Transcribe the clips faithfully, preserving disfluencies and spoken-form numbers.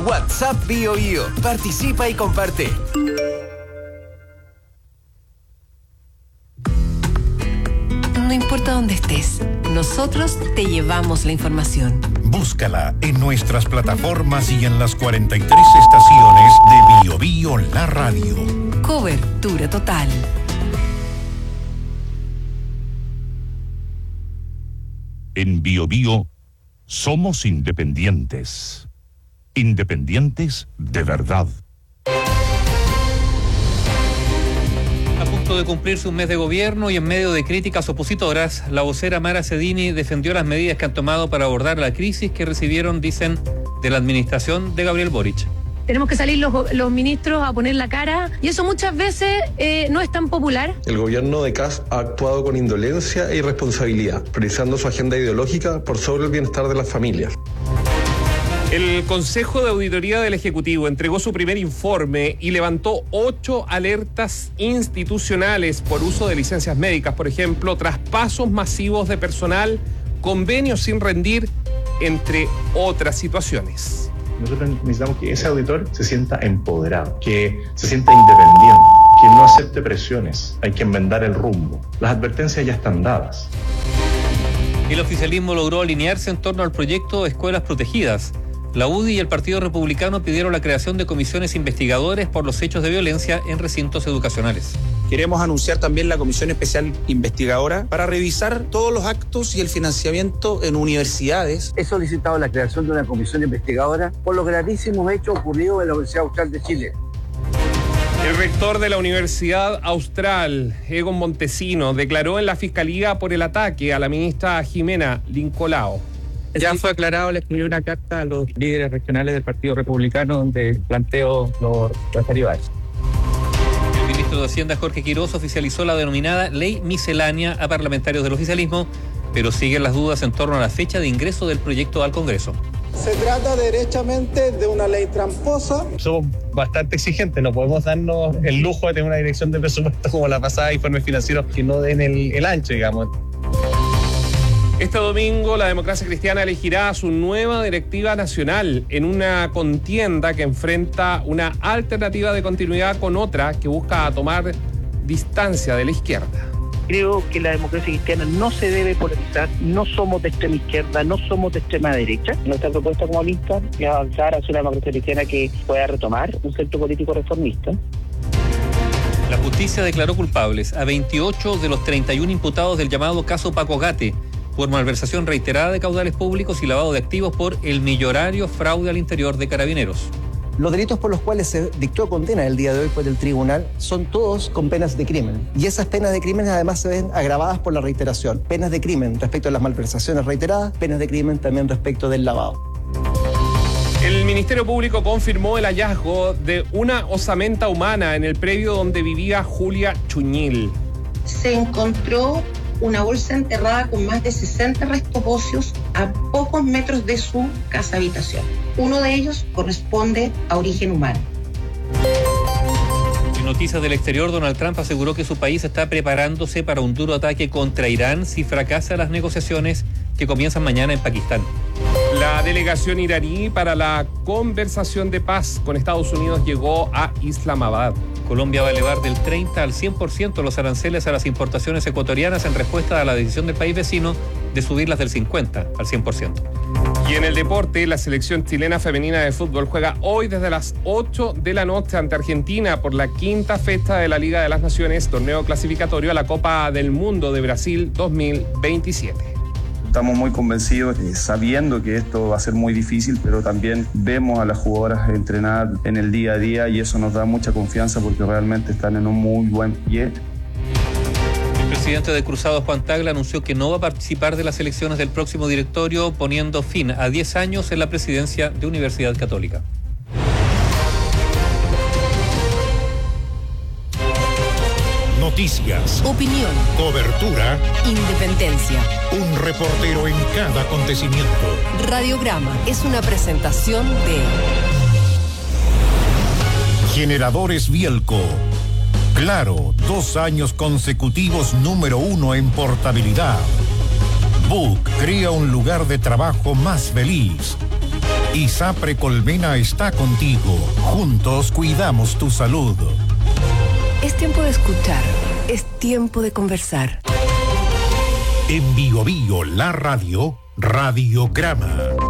WhatsApp Bio Bio. Participa y comparte. No importa dónde estés, nosotros te llevamos la información. Búscala en nuestras plataformas y en las cuarenta y tres estaciones de Bio Bio La Radio. Cobertura total. En Bio Bio somos independientes. Independientes de verdad. A punto de cumplirse un mes de gobierno y en medio de críticas opositoras, la vocera Mara Cedini defendió las medidas que han tomado para abordar la crisis que recibieron, dicen, de la administración de Gabriel Boric. Tenemos que salir los, los ministros a poner la cara y eso muchas veces eh, no es tan popular. El gobierno de Kast ha actuado con indolencia e irresponsabilidad, priorizando su agenda ideológica por sobre el bienestar de las familias. El Consejo de Auditoría del Ejecutivo entregó su primer informe y levantó ocho alertas institucionales por uso de licencias médicas, por ejemplo, traspasos masivos de personal, convenios sin rendir, entre otras situaciones. Nosotros necesitamos que ese auditor se sienta empoderado, que se sienta independiente, que no acepte presiones. Hay que enmendar el rumbo. Las advertencias ya están dadas. El oficialismo logró alinearse en torno al proyecto Escuelas Protegidas. La U D I y el Partido Republicano pidieron la creación de comisiones investigadores por los hechos de violencia en recintos educacionales. Queremos anunciar también la Comisión Especial Investigadora para revisar todos los actos y el financiamiento en universidades. He solicitado la creación de una comisión investigadora por los gravísimos hechos ocurridos en la Universidad Austral de Chile. El rector de la Universidad Austral, Egon Montesino, declaró en la Fiscalía por el ataque a la ministra Jimena Lincolao. Ya fue aclarado, le escribí una carta a los líderes regionales del Partido Republicano donde planteo lo referido a eso. El ministro de Hacienda, Jorge Quiroz, oficializó la denominada Ley Miscelánea a parlamentarios del oficialismo, pero siguen las dudas en torno a la fecha de ingreso del proyecto al Congreso. Se trata derechamente de una ley tramposa. Somos bastante exigentes, no podemos darnos el lujo de tener una dirección de presupuesto como la pasada, informes financieros que no den el, el ancho, digamos. Este domingo la Democracia Cristiana elegirá a su nueva directiva nacional en una contienda que enfrenta una alternativa de continuidad con otra que busca tomar distancia de la izquierda. Creo que la democracia cristiana no se debe polarizar, no somos de extrema izquierda, no somos de extrema derecha. Nuestra propuesta como lista es avanzar hacia una democracia cristiana que pueda retomar un centro político reformista. La justicia declaró culpables a veintiocho de los treinta y uno imputados del llamado caso Paco Gate por malversación reiterada de caudales públicos y lavado de activos por el millonario fraude al interior de Carabineros. Los delitos por los cuales se dictó condena el día de hoy por el tribunal son todos con penas de crimen. Y esas penas de crimen además se ven agravadas por la reiteración. Penas de crimen respecto a las malversaciones reiteradas, penas de crimen también respecto del lavado. El Ministerio Público confirmó el hallazgo de una osamenta humana en el predio donde vivía Julia Chuñil. Se encontró una bolsa enterrada con más de sesenta restos óseos a pocos metros de su casa habitación. Uno de ellos corresponde a origen humano. En noticias del exterior, Donald Trump aseguró que su país está preparándose para un duro ataque contra Irán si fracasa las negociaciones que comienzan mañana en Pakistán. La delegación iraní para la conversación de paz con Estados Unidos llegó a Islamabad. Colombia va a elevar del treinta al cien por ciento los aranceles a las importaciones ecuatorianas en respuesta a la decisión del país vecino de subirlas del cincuenta al cien por ciento. Y en el deporte, la selección chilena femenina de fútbol juega hoy desde las ocho de la noche ante Argentina por la quinta fecha de la Liga de las Naciones, torneo clasificatorio a la Copa del Mundo de Brasil dos mil veintisiete. Estamos muy convencidos, eh, sabiendo que esto va a ser muy difícil, pero también vemos a las jugadoras entrenar en el día a día y eso nos da mucha confianza porque realmente están en un muy buen pie. El presidente de Cruzados, Juan Tagle, anunció que no va a participar de las elecciones del próximo directorio, poniendo fin a diez años en la presidencia de Universidad Católica. Noticias, opinión, cobertura, independencia. Un reportero en cada acontecimiento. Radiograma es una presentación de Generadores Bielco. Claro, dos años consecutivos número uno en portabilidad. Book crea un lugar de trabajo más feliz. ISAPRE Colmena está contigo. Juntos cuidamos tu salud. Es tiempo de escuchar. Es tiempo de conversar. En Bio Bio, la radio, Radiograma.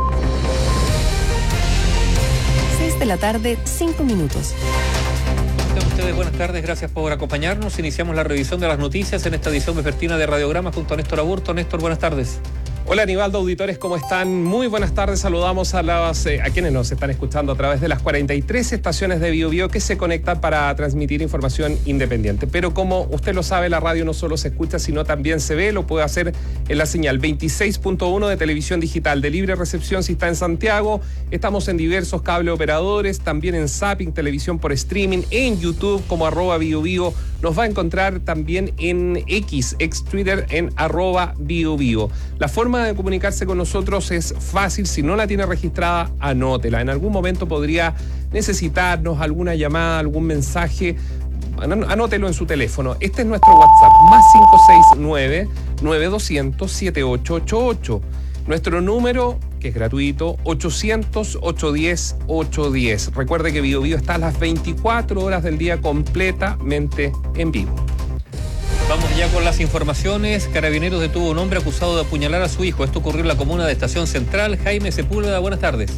seis de la tarde, cinco minutos. Tengan ustedes buenas tardes, gracias por acompañarnos. Iniciamos la revisión de las noticias en esta edición vespertina de Radiograma junto a Néstor Aburto. Néstor, buenas tardes. Hola Aníbaldo, auditores, ¿cómo están? Muy buenas tardes, saludamos a, las, eh, a quienes nos están escuchando a través de las cuarenta y tres estaciones de Bio Bio que se conectan para transmitir información independiente. Pero como usted lo sabe, la radio no solo se escucha, sino también se ve, lo puede hacer en la señal veintiséis punto uno de televisión digital de libre recepción si está en Santiago. Estamos en diversos cable operadores, también en Zapping, televisión por streaming, en YouTube como arroba Bio Bio. Nos va a encontrar también en X, ex Twitter, en arroba Bio Bio. La forma de comunicarse con nosotros es fácil. Si no la tiene registrada, anótela. En algún momento podría necesitarnos alguna llamada, algún mensaje. Anótelo en su teléfono. Este es nuestro WhatsApp, más cinco seis nueve, nueve dos cero cero, siete ocho ocho ocho. Nuestro número, que es gratuito, ochocientos, ochocientos diez, ochocientos diez. Recuerde que Bio Bio está a las veinticuatro horas del día completamente en vivo. Vamos ya con las informaciones. Carabineros detuvo a un hombre acusado de apuñalar a su hijo. Esto ocurrió en la comuna de Estación Central. Jaime Sepúlveda, buenas tardes.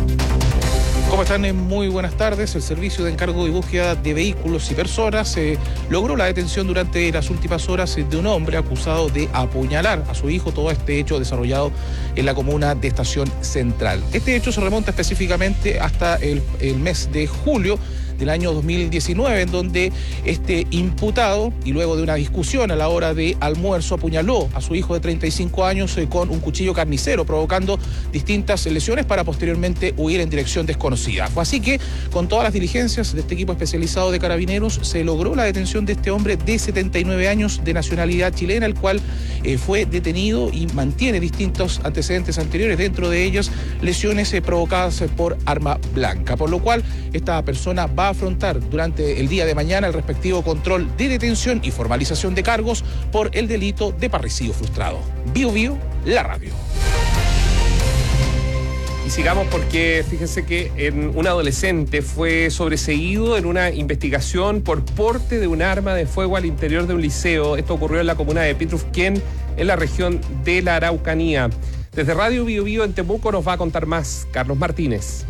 ¿Cómo están? Muy buenas tardes. El Servicio de Encargo y Búsqueda de Vehículos y Personas eh, logró la detención durante las últimas horas de un hombre acusado de apuñalar a su hijo. Todo este hecho desarrollado en la comuna de Estación Central. Este hecho se remonta específicamente hasta el, el mes de julio del año dos mil diecinueve, en donde este imputado, y luego de una discusión a la hora de almuerzo, apuñaló a su hijo de treinta y cinco años eh, con un cuchillo carnicero, provocando distintas lesiones para posteriormente huir en dirección desconocida. Fue así que, con todas las diligencias de este equipo especializado de carabineros, se logró la detención de este hombre de setenta y nueve años de nacionalidad chilena, el cual eh, fue detenido y mantiene distintos antecedentes anteriores, dentro de ellos lesiones eh, provocadas eh, por arma blanca, por lo cual esta persona va a afrontar durante el día de mañana el respectivo control de detención y formalización de cargos por el delito de parricidio frustrado. Bio Bio, la radio. Y sigamos porque fíjense que en un adolescente fue sobreseído en una investigación por porte de un arma de fuego al interior de un liceo. Esto ocurrió en la comuna de Pitrufquén, en la región de la Araucanía. Desde Radio Bio Bio en Temuco nos va a contar más Carlos Martínez.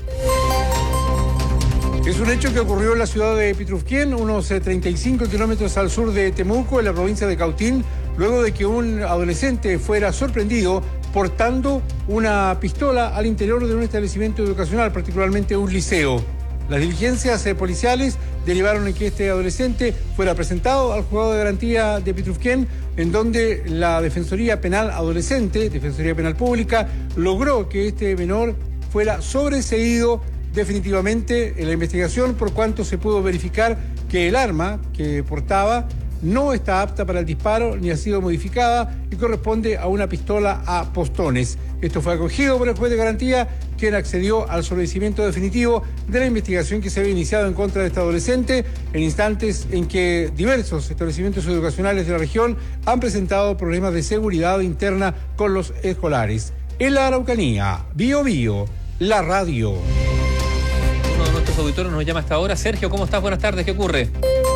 Es un hecho que ocurrió en la ciudad de Pitrufquén, unos treinta y cinco kilómetros al sur de Temuco, en la provincia de Cautín, luego de que un adolescente fuera sorprendido portando una pistola al interior de un establecimiento educacional, particularmente un liceo. Las diligencias eh, policiales derivaron en que este adolescente fuera presentado al juzgado de garantía de Pitrufquén, en donde la Defensoría Penal Adolescente, Defensoría Penal Pública, logró que este menor fuera sobreseído definitivamente en la investigación, por cuanto se pudo verificar que el arma que portaba no está apta para el disparo ni ha sido modificada y corresponde a una pistola a postones. Esto fue acogido por el juez de garantía, quien accedió al sobreseimiento definitivo de la investigación que se había iniciado en contra de este adolescente en instantes en que diversos establecimientos educacionales de la región han presentado problemas de seguridad interna con los escolares. En la Araucanía, Bio Bio, la radio. Uno de nuestros auditores nos llama hasta ahora. Sergio, ¿cómo estás? Buenas tardes, ¿qué ocurre?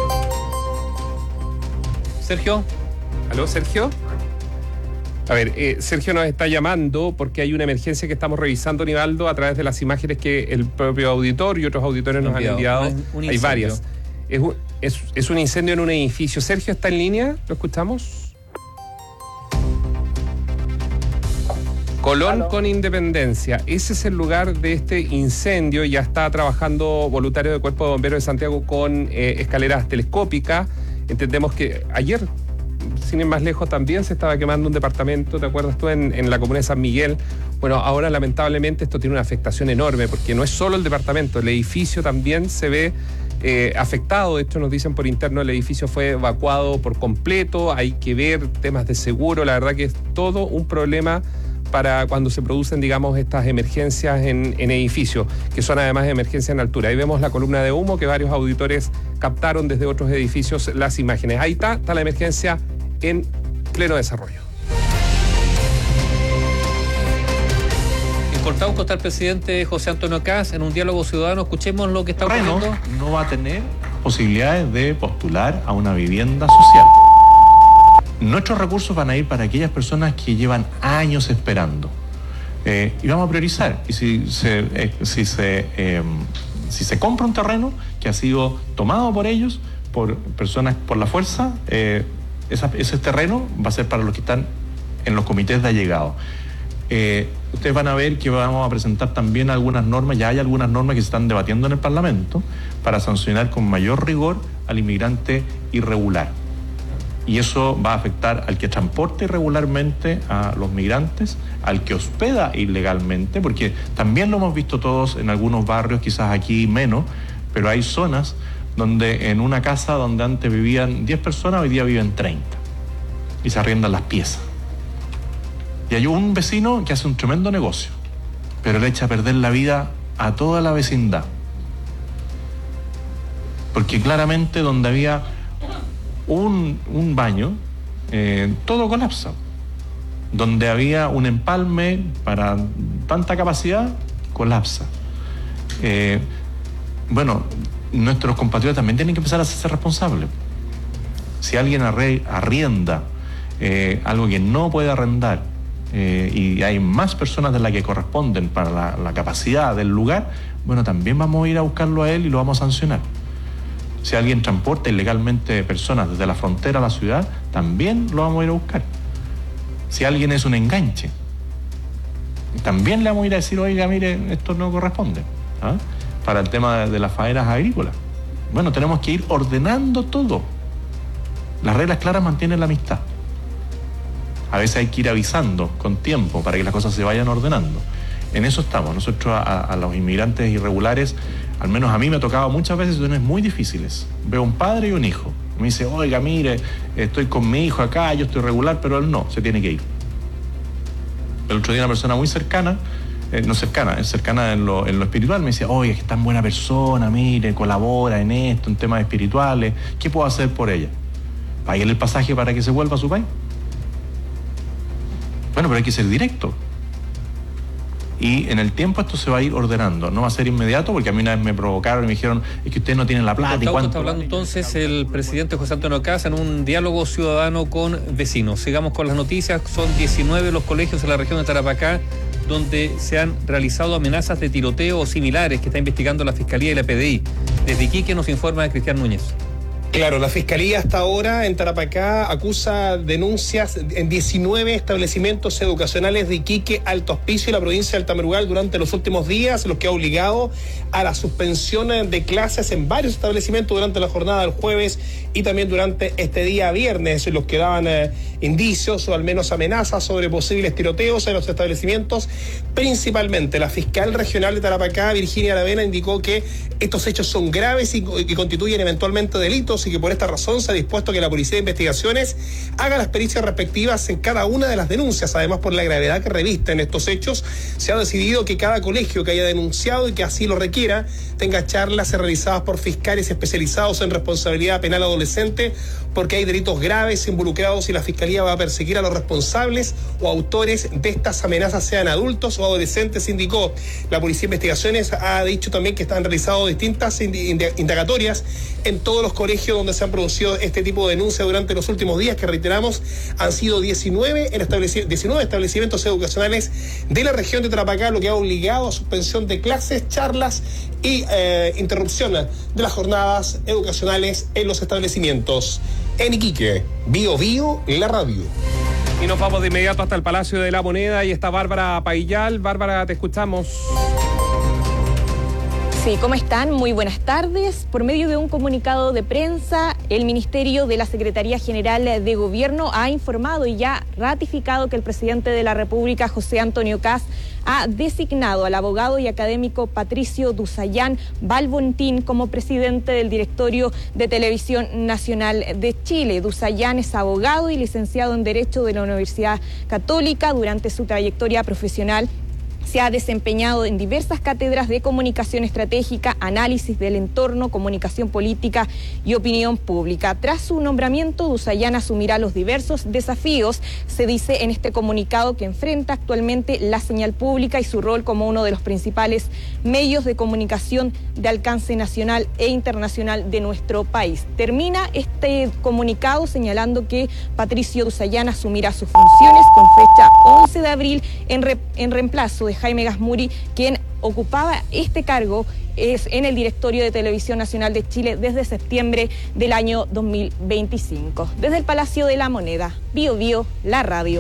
Sergio. ¿Aló, Sergio? A ver, eh, Sergio nos está llamando porque hay una emergencia que estamos revisando, Nivaldo, a través de las imágenes que el propio auditor y otros auditores nos enviado. han enviado. Un, un hay varias. Es un, es, es un incendio en un edificio. Sergio, ¿está en línea? ¿Lo escuchamos? Colón ¿Aló? Con Independencia. Ese es el lugar de este incendio. Ya está trabajando voluntario del Cuerpo de Bomberos de Santiago con eh, escaleras telescópicas. Entendemos que ayer, sin ir más lejos, también se estaba quemando un departamento, ¿te acuerdas tú? En, en la comuna de San Miguel. Bueno, ahora lamentablemente esto tiene una afectación enorme, porque no es solo el departamento, el edificio también se ve eh, afectado. De hecho, nos dicen por interno, el edificio fue evacuado por completo. Hay que ver temas de seguro. La verdad que es todo un problema para cuando se producen, digamos, estas emergencias en, en edificios, que son además emergencias en altura. Ahí vemos la columna de humo que varios auditores captaron desde otros edificios las imágenes. Ahí está, está la emergencia en pleno desarrollo. En Portauco está el presidente José Antonio Kast en un diálogo ciudadano. Escuchemos lo que está ocurriendo. No va a tener posibilidades de postular a una vivienda social. Nuestros recursos van a ir para aquellas personas que llevan años esperando. Eh, y vamos a priorizar. Y si se, eh, si, se, eh, si se compra un terreno que ha sido tomado por ellos, por personas por la fuerza, eh, esa, ese terreno va a ser para los que están en los comités de allegado. Eh, ustedes van a ver que vamos a presentar también algunas normas, ya hay algunas normas que se están debatiendo en el Parlamento para sancionar con mayor rigor al inmigrante irregular. Y eso va a afectar al que transporta irregularmente a los migrantes, al que hospeda ilegalmente, porque también lo hemos visto todos en algunos barrios, quizás aquí menos, pero hay zonas donde en una casa donde antes vivían diez personas, hoy día viven treinta y se arriendan las piezas. Y hay un vecino que hace un tremendo negocio, pero le echa a perder la vida a toda la vecindad. Porque claramente donde había un, un baño, eh, todo colapsa. Donde había un empalme para tanta capacidad, colapsa. Eh, bueno, nuestros compatriotas también tienen que empezar a hacerse responsables. Si alguien arre, arrienda eh, algo que no puede arrendar, eh, y hay más personas de las que corresponden para la, la capacidad del lugar, bueno, también vamos a ir a buscarlo a él y lo vamos a sancionar. Si alguien transporta ilegalmente personas desde la frontera a la ciudad, también lo vamos a ir a buscar. Si alguien es un enganche, también le vamos a ir a decir, oiga, mire, esto no corresponde, ¿ah? Para el tema de, de las faenas agrícolas. Bueno, tenemos que ir ordenando todo. Las reglas claras mantienen la amistad. A veces hay que ir avisando con tiempo para que las cosas se vayan ordenando. En eso estamos. Nosotros a, a los inmigrantes irregulares, al menos a mí me ha tocado muchas veces situaciones muy difíciles. Veo un padre y un hijo. Me dice, oiga, mire, estoy con mi hijo acá, yo estoy regular, pero él no, se tiene que ir. El otro día una persona muy cercana, eh, no cercana, es cercana en lo, en lo espiritual, me decía, oye, es tan buena persona, mire, colabora en esto, en temas espirituales, ¿qué puedo hacer por ella? Páguele el pasaje para que se vuelva a su país. Bueno, pero hay que ser directo. Y en el tiempo esto se va a ir ordenando, no va a ser inmediato, porque a mí una vez me provocaron y me dijeron, es que ustedes no tienen la plata. ¿Y cuánto? Está hablando entonces el presidente José Antonio Kast en un diálogo ciudadano con vecinos. Sigamos con las noticias. Son diecinueve los colegios en la región de Tarapacá donde se han realizado amenazas de tiroteo o similares que está investigando la Fiscalía y la P D I. Desde Iquique nos informa Cristian Núñez. Claro, la Fiscalía hasta ahora en Tarapacá acusa denuncias en diecinueve establecimientos educacionales de Iquique, Alto Hospicio y la provincia de Altamirubal durante los últimos días, lo que ha obligado a la suspensión de clases en varios establecimientos durante la jornada del jueves y también durante este día viernes, los que daban eh, indicios o al menos amenazas sobre posibles tiroteos en los establecimientos. Principalmente la fiscal regional de Tarapacá, Virginia Aravena, indicó que estos hechos son graves y que constituyen eventualmente delitos y que por esta razón se ha dispuesto que la Policía de Investigaciones haga las pericias respectivas en cada una de las denuncias. Además, por la gravedad que revisten estos hechos, se ha decidido que cada colegio que haya denunciado y que así lo requiera tenga charlas realizadas por fiscales especializados en responsabilidad penal adolescente, porque hay delitos graves involucrados y la Fiscalía va a perseguir a los responsables o autores de estas amenazas, sean adultos o adolescentes, indicó. La Policía de Investigaciones ha dicho también que están realizando distintas indagatorias en todos los colegios donde se han producido este tipo de denuncias durante los últimos días, que reiteramos, han sido diecinueve, en estableci- diecinueve establecimientos educacionales de la región de Tarapacá, lo que ha obligado a suspensión de clases, charlas y eh, interrupción de las jornadas educacionales en los establecimientos. En Iquique, Bio Bio, la radio. Y nos vamos de inmediato hasta el Palacio de la Moneda y está Bárbara Paillal. Bárbara, te escuchamos. Sí, ¿cómo están? Muy buenas tardes. Por medio de un comunicado de prensa, el Ministerio de la Secretaría General de Gobierno ha informado y ya ratificado que el presidente de la República, José Antonio Kast, ha designado al abogado y académico Patricio Dusayán Balbontín como presidente del Directorio de Televisión Nacional de Chile. Dusayán es abogado y licenciado en Derecho de la Universidad Católica. Durante su trayectoria profesional Se ha desempeñado en diversas cátedras de comunicación estratégica, análisis del entorno, comunicación política y opinión pública. Tras su nombramiento, Dusayán asumirá los diversos desafíos, se dice en este comunicado, que enfrenta actualmente la señal pública y su rol como uno de los principales medios de comunicación de alcance nacional e internacional de nuestro país. Termina este comunicado señalando que Patricio Dusayán asumirá sus funciones con fecha once de abril en, re, en reemplazo de Jaime Gazmuri, quien ocupaba este cargo es en el directorio de Televisión Nacional de Chile desde septiembre del año dos mil veinticinco. Desde el Palacio de la Moneda, Bio Bio, la radio.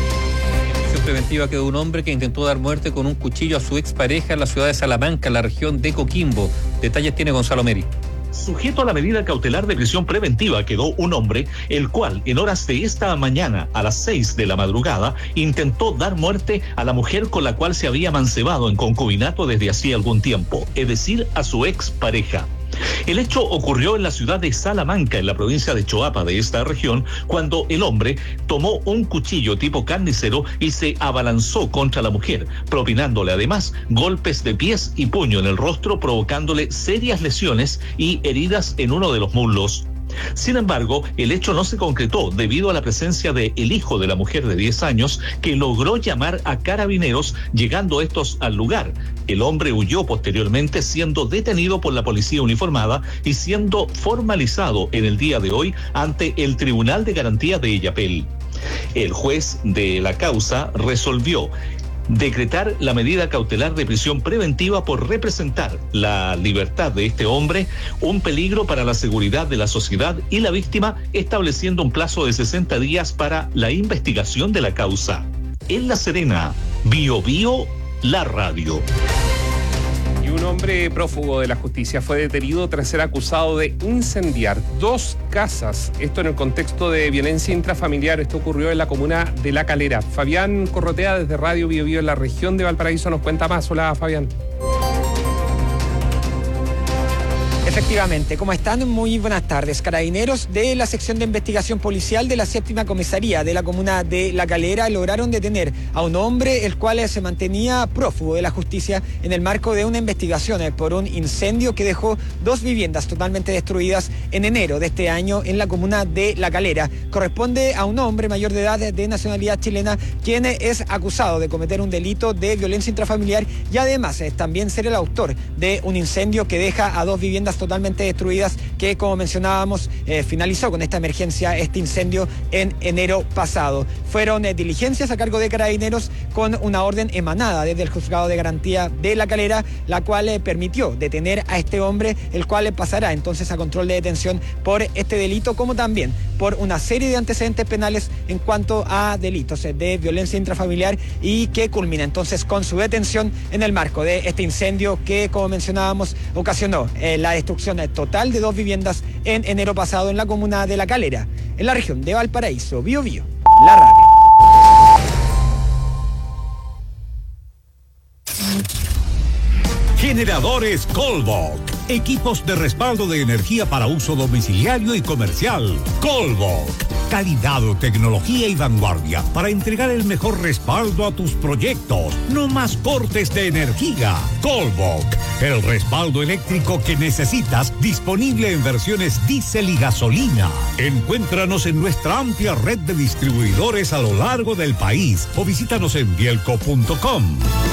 En prisión preventiva quedó un hombre que intentó dar muerte con un cuchillo a su expareja en la ciudad de Salamanca, en la región de Coquimbo. Detalles tiene Gonzalo Meri. Sujeto a la medida cautelar de prisión preventiva quedó un hombre, el cual en horas de esta mañana, a las seis de la madrugada, intentó dar muerte a la mujer con la cual se había mancebado en concubinato desde hacía algún tiempo, es decir, a su expareja. El hecho ocurrió en la ciudad de Salamanca, en la provincia de Choapa de esta región, cuando el hombre tomó un cuchillo tipo carnicero y se abalanzó contra la mujer, propinándole además golpes de pies y puño en el rostro, provocándole serias lesiones y heridas en uno de los muslos. Sin embargo, el hecho no se concretó debido a la presencia de el hijo de la mujer de diez años, que logró llamar a carabineros, llegando estos al lugar. El hombre huyó posteriormente, siendo detenido por la policía uniformada y siendo formalizado en el día de hoy ante el Tribunal de Garantía de Illapel. El juez de la causa resolvió decretar la medida cautelar de prisión preventiva por representar la libertad de este hombre, un peligro para la seguridad de la sociedad y la víctima, estableciendo un plazo de sesenta días para la investigación de la causa. En La Serena, Bio Bio, la radio. Un hombre prófugo de la justicia fue detenido tras ser acusado de incendiar dos casas. Esto en el contexto de violencia intrafamiliar. Esto ocurrió en la comuna de La Calera. Fabián Corrotea, desde Radio Bio Bio en la región de Valparaíso, nos cuenta más. Hola, Fabián. Efectivamente, ¿cómo están? Muy buenas tardes. Carabineros de la sección de investigación policial de la séptima comisaría de la comuna de La Calera lograron detener a un hombre el cual se mantenía prófugo de la justicia en el marco de una investigación por un incendio que dejó dos viviendas totalmente destruidas en enero de este año en la comuna de La Calera. Corresponde a un hombre mayor de edad de nacionalidad chilena, quien es acusado de cometer un delito de violencia intrafamiliar y además también ser el autor de un incendio que deja a dos viviendas totalmente destruidas, que como mencionábamos eh, finalizó con esta emergencia, este incendio en enero pasado. Fueron eh, diligencias a cargo de Carabineros con una orden emanada desde el Juzgado de Garantía de La Calera, la cual eh, permitió detener a este hombre, el cual eh, pasará entonces a control de detención por este delito, como también por una serie de antecedentes penales en cuanto a delitos eh, de violencia intrafamiliar, y que culmina entonces con su detención en el marco de este incendio que, como mencionábamos, ocasionó eh, la destrucción total de dos viviendas en enero pasado en la comuna de La Calera, en la región de Valparaíso. Bio Bio, la radio. Generadores Colbok. Equipos de respaldo de energía para uso domiciliario y comercial. Colbok. Calidad, tecnología y vanguardia para entregar el mejor respaldo a tus proyectos. No más cortes de energía. Colbok. El respaldo eléctrico que necesitas, disponible en versiones diésel y gasolina. Encuéntranos en nuestra amplia red de distribuidores a lo largo del país o visítanos en bielco punto com.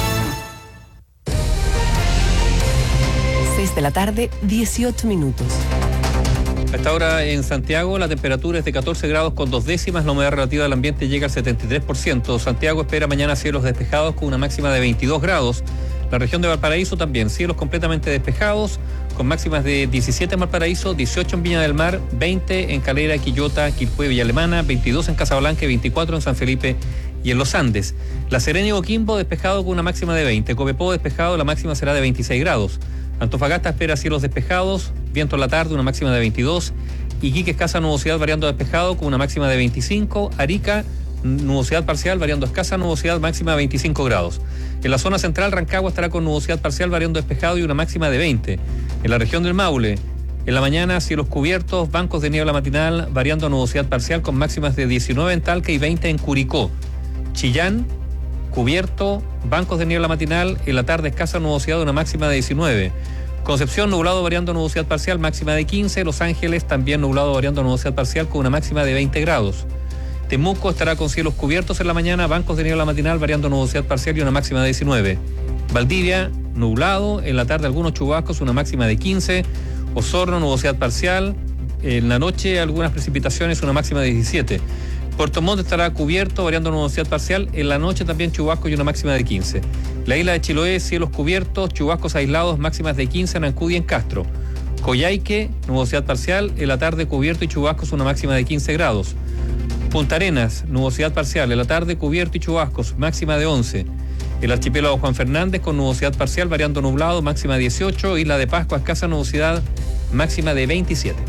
seis de la tarde, dieciocho minutos. A esta hora en Santiago la temperatura es de catorce grados con dos décimas, la humedad relativa del ambiente llega al setenta y tres por ciento. Santiago espera mañana cielos despejados con una máxima de veintidós grados. La región de Valparaíso también, cielos completamente despejados, con máximas de diecisiete en Valparaíso, dieciocho en Viña del Mar, veinte en Calera, Quillota, Quilpué, Villa Alemana, veintidós en Casablanca y veinticuatro en San Felipe y en Los Andes. La Serena y Coquimbo despejado con una máxima de veinte. Copiapó despejado, la máxima será de veintiséis grados. Antofagasta espera cielos despejados, viento en la tarde, una máxima de veintidós. Iquique escasa nubosidad variando despejado con una máxima de veinticinco. Arica, nubosidad parcial variando escasa nubosidad, máxima de veinticinco grados. En la zona central, Rancagua estará con nubosidad parcial variando despejado y una máxima de veinte. En la región del Maule, en la mañana cielos cubiertos, bancos de niebla matinal variando nubosidad parcial con máximas de diecinueve en Talca y veinte en Curicó. Chillán, Cubierto, bancos de niebla matinal, en la tarde escasa nubosidad, una máxima de diecinueve. Concepción, nublado variando nubosidad parcial, máxima de quince. Los Ángeles, también nublado variando nubosidad parcial con una máxima de veinte grados. Temuco estará con cielos cubiertos en la mañana, bancos de niebla matinal variando nubosidad parcial y una máxima de diecinueve. Valdivia, nublado, en la tarde algunos chubascos, una máxima de quince. Osorno, nubosidad parcial, en la noche algunas precipitaciones, una máxima de diecisiete. Puerto Montt estará cubierto, variando nubosidad parcial, en la noche también chubascos y una máxima de quince. La isla de Chiloé, cielos cubiertos, chubascos aislados, máximas de quince en Ancud y en Castro. Coyhaique, nubosidad parcial, en la tarde cubierto y chubascos, una máxima de quince grados. Punta Arenas, nubosidad parcial, en la tarde cubierto y chubascos, máxima de once. El archipiélago Juan Fernández con nubosidad parcial, variando nublado, máxima de dieciocho. Isla de Pascua, escasa nubosidad, máxima de veintisiete.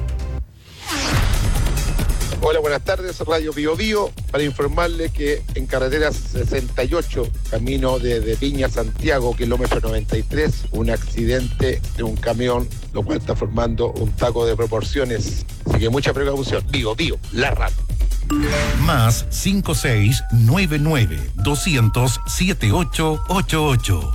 Hola, buenas tardes, Radio Bio Bio, para informarle que en carretera sesenta y ocho, camino desde Viña a Santiago, kilómetro noventa y tres, un accidente de un camión, lo cual está formando un taco de proporciones. Así que mucha precaución. Bio Bio, la radio. Más cinco seis nueve nueve doscientos siete ocho ocho ocho.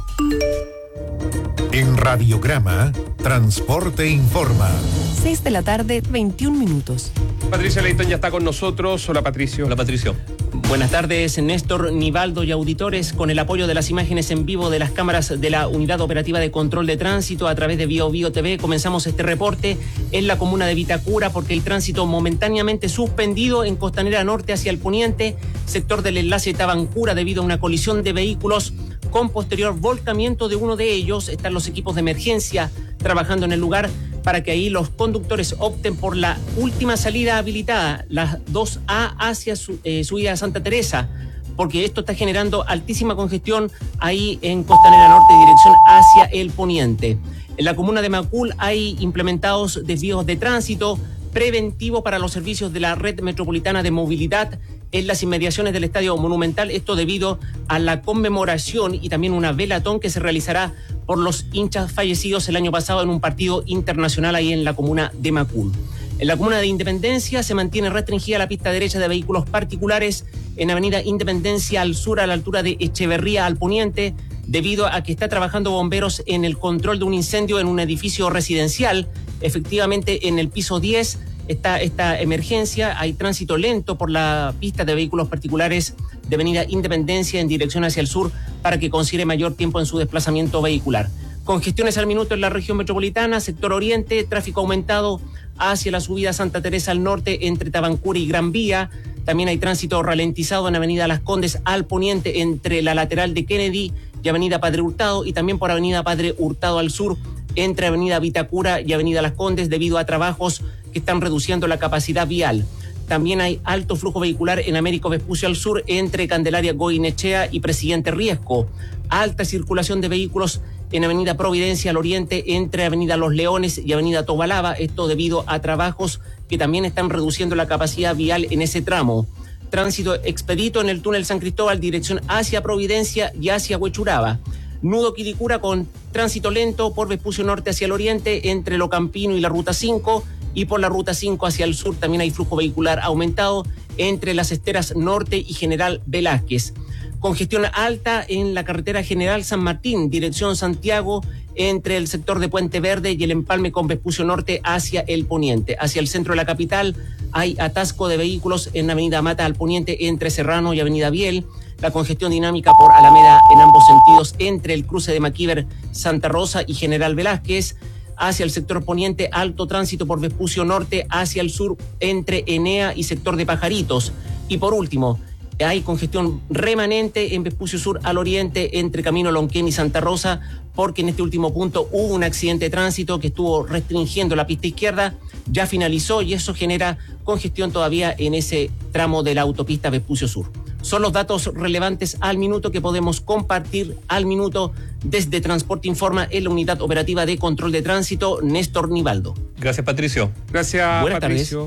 En Radiograma, Transporte Informa. seis de la tarde, veintiún minutos. Patricia Leighton ya está con nosotros. Hola, Patricio. Hola, Patricio. Buenas tardes, Néstor, Nivaldo y auditores. Con el apoyo de las imágenes en vivo de las cámaras de la Unidad Operativa de Control de Tránsito a través de Bio Bio T V, comenzamos este reporte en la comuna de Vitacura porque el tránsito momentáneamente suspendido en Costanera Norte hacia el poniente, sector del enlace Tabancura, debido a una colisión de vehículos con posterior volcamiento de uno de ellos. Están los equipos de emergencia trabajando en el lugar para que ahí los conductores opten por la última salida habilitada, la dos A hacia su, eh, subida a Santa Teresa, porque esto está generando altísima congestión ahí en Costanera Norte, dirección hacia el poniente. En la comuna de Macul hay implementados desvíos de tránsito preventivo para los servicios de la red metropolitana de movilidad en las inmediaciones del Estadio Monumental, esto debido a la conmemoración y también una velatón que se realizará por los hinchas fallecidos el año pasado en un partido internacional ahí en la comuna de Macul. En la comuna de Independencia se mantiene restringida la pista derecha de vehículos particulares en Avenida Independencia al sur, a la altura de Echeverría al poniente, debido a que está trabajando bomberos en el control de un incendio en un edificio residencial. Efectivamente, en el piso diez está esta emergencia, hay tránsito lento por la pista de vehículos particulares de Avenida Independencia en dirección hacia el sur para que considere mayor tiempo en su desplazamiento vehicular. Congestiones al minuto en la región metropolitana, sector oriente, tráfico aumentado hacia la subida a Santa Teresa al norte entre Tabancura y Gran Vía. También hay tránsito ralentizado en Avenida Las Condes al poniente entre la lateral de Kennedy y Avenida Padre Hurtado, y también por Avenida Padre Hurtado al sur entre Avenida Vitacura y Avenida Las Condes debido a trabajos que están reduciendo la capacidad vial. También hay alto flujo vehicular en Américo Vespucio al sur entre Candelaria Goinechea y Presidente Riesco. Alta circulación de vehículos en Avenida Providencia al oriente entre Avenida Los Leones y Avenida Tobalaba, esto debido a trabajos que también están reduciendo la capacidad vial en ese tramo. Tránsito expedito en el túnel San Cristóbal, dirección hacia Providencia y hacia Huechuraba. Nudo Quilicura con tránsito lento por Vespucio Norte hacia el oriente entre Locampino y la Ruta cinco, y por la Ruta cinco hacia el sur también hay flujo vehicular aumentado entre las Esteras Norte y General Velázquez. Congestión alta en la carretera General San Martín, dirección Santiago, entre el sector de Puente Verde y el empalme con Vespucio Norte hacia el poniente. Hacia el centro de la capital hay atasco de vehículos en Avenida Mata al poniente entre Serrano y Avenida Biel. La congestión dinámica por Alameda en ambos sentidos entre el cruce de Maquíver, Santa Rosa y General Velázquez. Hacia el sector poniente, alto tránsito por Vespucio Norte hacia el sur entre Enea y sector de Pajaritos. Y por último, hay congestión remanente en Vespucio Sur al oriente entre Camino Lonquén y Santa Rosa, porque en este último punto hubo un accidente de tránsito que estuvo restringiendo la pista izquierda, ya finalizó y eso genera congestión todavía en ese tramo de la autopista Vespucio Sur. Son los datos relevantes al minuto que podemos compartir al minuto desde Transporte Informa en la Unidad Operativa de Control de Tránsito, Néstor Nivaldo. Gracias, Patricio. Gracias, Buenas Patricio.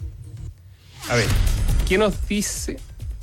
tardes. A ver, ¿qué nos dice?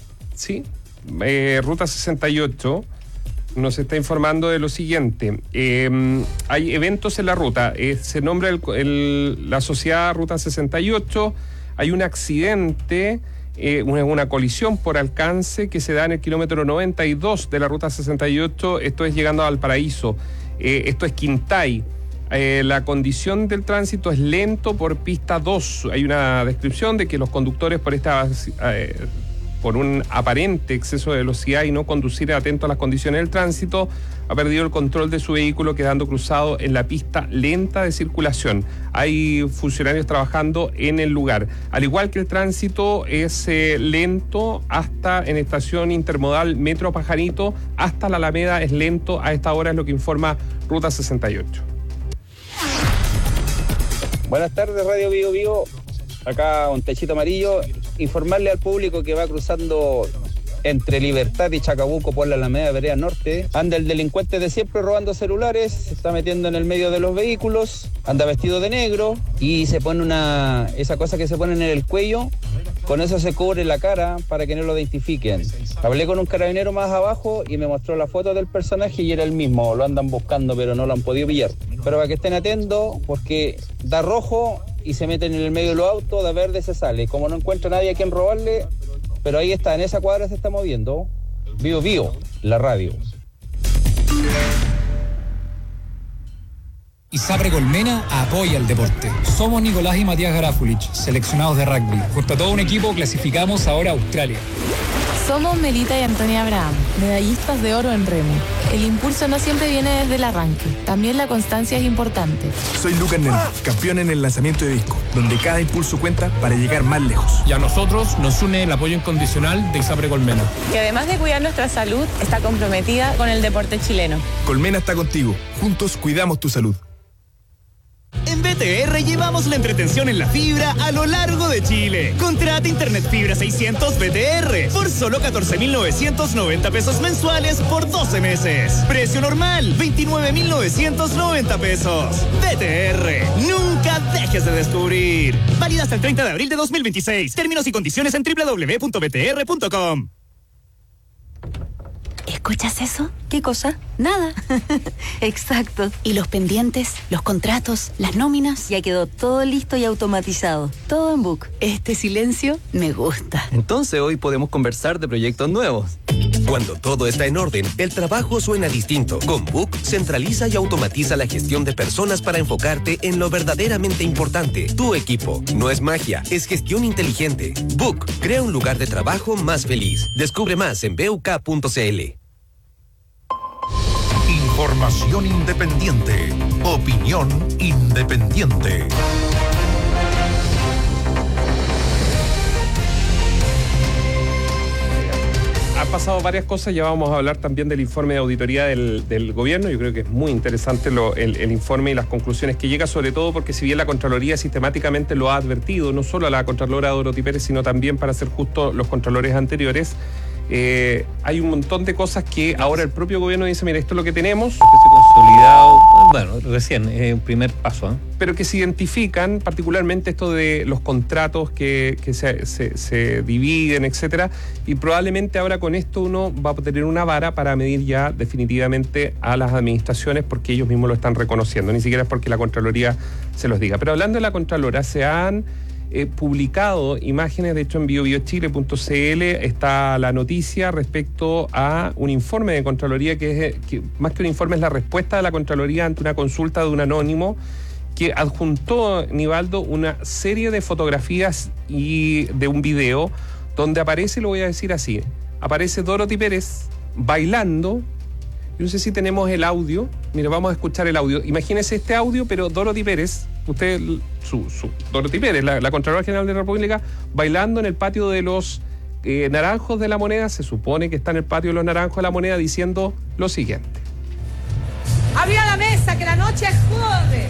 Sí, eh, Ruta sesenta y ocho nos está informando de lo siguiente. Eh, hay eventos en la ruta, eh, se nombra el, el, la sociedad Ruta sesenta y ocho, hay un accidente eh, una, una colisión por alcance que se da en el kilómetro noventa y dos de la ruta sesenta y ocho, esto es llegando a Valparaíso, eh, esto es Quintay. Eh, la condición del tránsito es lento por pista dos. Hay una descripción de que los conductores por esta eh, por un aparente exceso de velocidad y no conducir atento a las condiciones del tránsito, ha perdido el control de su vehículo quedando cruzado en la pista lenta de circulación. Hay funcionarios trabajando en el lugar. Al igual que el tránsito es eh, lento hasta en estación intermodal Metro Pajarito, hasta la Alameda es lento a esta hora, es lo que informa Ruta sesenta y ocho. Buenas tardes, Radio Vigo Vigo. Acá un techito amarillo. Informarle al público que va cruzando entre Libertad y Chacabuco por la Alameda Vereda Norte. Anda el delincuente de siempre robando celulares, se está metiendo en el medio de los vehículos, anda vestido de negro y se pone una esa cosa que se pone en el cuello. Con eso se cubre la cara para que no lo identifiquen. Hablé con un carabinero más abajo y me mostró la foto del personaje y era el mismo. Lo andan buscando pero no lo han podido pillar. Pero para que estén atentos porque da rojo y se meten en el medio de los autos, da verde se sale. Como no encuentra nadie a quien robarle, pero ahí está, en esa cuadra se está moviendo. Vivo Vivo, la radio. ISAPRE Colmena apoya el deporte. Somos Nicolás y Matías Garafulich, seleccionados de rugby. Junto a todo un equipo clasificamos ahora a Australia. Somos Melita y Antonia Abraham, medallistas de oro en remo. El impulso no siempre viene desde el arranque, también la constancia es importante. Soy Lucas Neno, campeón en el lanzamiento de disco, donde cada impulso cuenta para llegar más lejos. Y a nosotros nos une el apoyo incondicional de ISAPRE Colmena, que además de cuidar nuestra salud, está comprometida con el deporte chileno. Colmena está contigo, juntos cuidamos tu salud. En B T R llevamos la entretención en la fibra a lo largo de Chile. Contrata Internet Fibra seiscientos B T R por solo catorce mil novecientos noventa pesos mensuales por doce meses. Precio normal, veintinueve mil novecientos noventa pesos. B T R, nunca dejes de descubrir. Válida hasta el treinta de abril de dos mil veintiséis. Términos y condiciones en doble u doble u doble u punto b t r punto com. ¿Escuchas eso? ¿Qué cosa? Nada. Exacto. ¿Y los pendientes, los contratos, las nóminas? Ya quedó todo listo y automatizado. Todo en Book. Este silencio me gusta. Entonces hoy podemos conversar de proyectos nuevos. Cuando todo está en orden, el trabajo suena distinto. Con Book, centraliza y automatiza la gestión de personas para enfocarte en lo verdaderamente importante. Tu equipo. No es magia, es gestión inteligente. Book, crea un lugar de trabajo más feliz. Descubre más en b u k punto c l. Información independiente. Opinión independiente. Han pasado varias cosas, ya vamos a hablar también del informe de auditoría del, del gobierno. Yo creo que es muy interesante lo, el, el informe y las conclusiones que llega, sobre todo porque si bien la Contraloría sistemáticamente lo ha advertido, no solo a la Contralora Dorothy Pérez, sino también, para ser justo, los contralores anteriores, Eh, hay un montón de cosas que ahora el propio gobierno dice, mira, esto es lo que tenemos. Consolidado, bueno, recién, es eh, un primer paso. ¿eh? Pero que se identifican, particularmente esto de los contratos que, que se, se, se dividen, etcétera, y probablemente ahora con esto uno va a tener una vara para medir ya definitivamente a las administraciones, porque ellos mismos lo están reconociendo, ni siquiera es porque la Contraloría se los diga. Pero hablando de la Contralora, se han Eh, publicado imágenes, de hecho en bio bio chile punto c l está la noticia respecto a un informe de Contraloría que es, que más que un informe, es la respuesta de la Contraloría ante una consulta de un anónimo que adjuntó, Nivaldo, una serie de fotografías y de un video donde aparece, lo voy a decir así, aparece Dorothy Pérez bailando. Yo no sé si tenemos el audio. Mira, vamos a escuchar el audio. Imagínese este audio, pero Dorothy Pérez, usted, su, su Dorothy Pérez, la, la Contralora General de la República, bailando en el patio de los eh, Naranjos de la Moneda. Se supone que está en el patio de los Naranjos de la Moneda diciendo lo siguiente. ¡Arriba la mesa, que la noche es joven!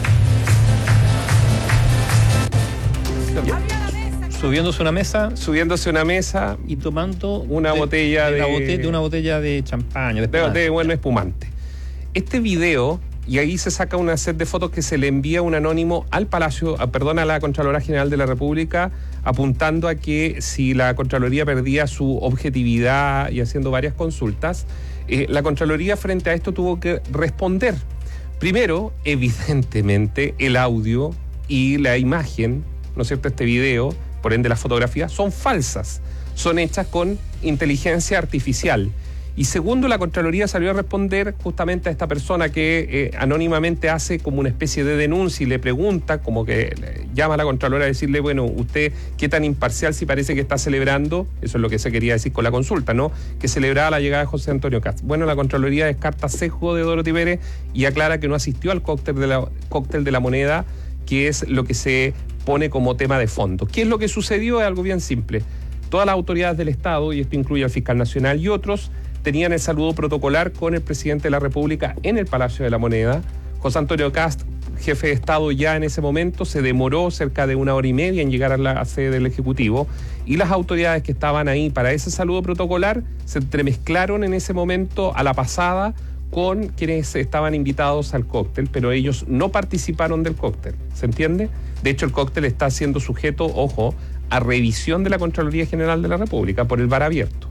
Subiéndose una mesa. Subiéndose una mesa. Y tomando una de, botella de, de, botella, de una botella de champaña. De, de, de bueno espumante. Este video, y ahí se saca una set de fotos que se le envía un anónimo al Palacio, a, perdón, a la Contralora General de la República, apuntando a que si la Contraloría perdía su objetividad y haciendo varias consultas, eh, la Contraloría frente a esto tuvo que responder. Primero, evidentemente, el audio y la imagen, ¿no es cierto?, este video, por ende las fotografías, son falsas, son hechas con inteligencia artificial. Y segundo, la Contraloría salió a responder justamente a esta persona que eh, anónimamente hace como una especie de denuncia y le pregunta, como que le llama a la Contralora a decirle, bueno, usted qué tan imparcial si parece que está celebrando, eso es lo que se quería decir con la consulta, ¿no? Que celebraba la llegada de José Antonio Kast. Bueno, la Contraloría descarta sesgo de Dorothy Pérez y aclara que no asistió al cóctel de la, cóctel de la moneda, que es lo que se pone como tema de fondo. ¿Qué es lo que sucedió? Es algo bien simple. Todas las autoridades del Estado, y esto incluye al fiscal nacional y otros, tenían el saludo protocolar con el presidente de la República en el Palacio de la Moneda. José Antonio Kast, jefe de Estado ya en ese momento, se demoró cerca de una hora y media en llegar a la sede del Ejecutivo, y las autoridades que estaban ahí para ese saludo protocolar se entremezclaron en ese momento a la pasada con quienes estaban invitados al cóctel, pero ellos no participaron del cóctel, ¿se entiende? De hecho, el cóctel está siendo sujeto, ojo, a revisión de la Contraloría General de la República por el bar abierto.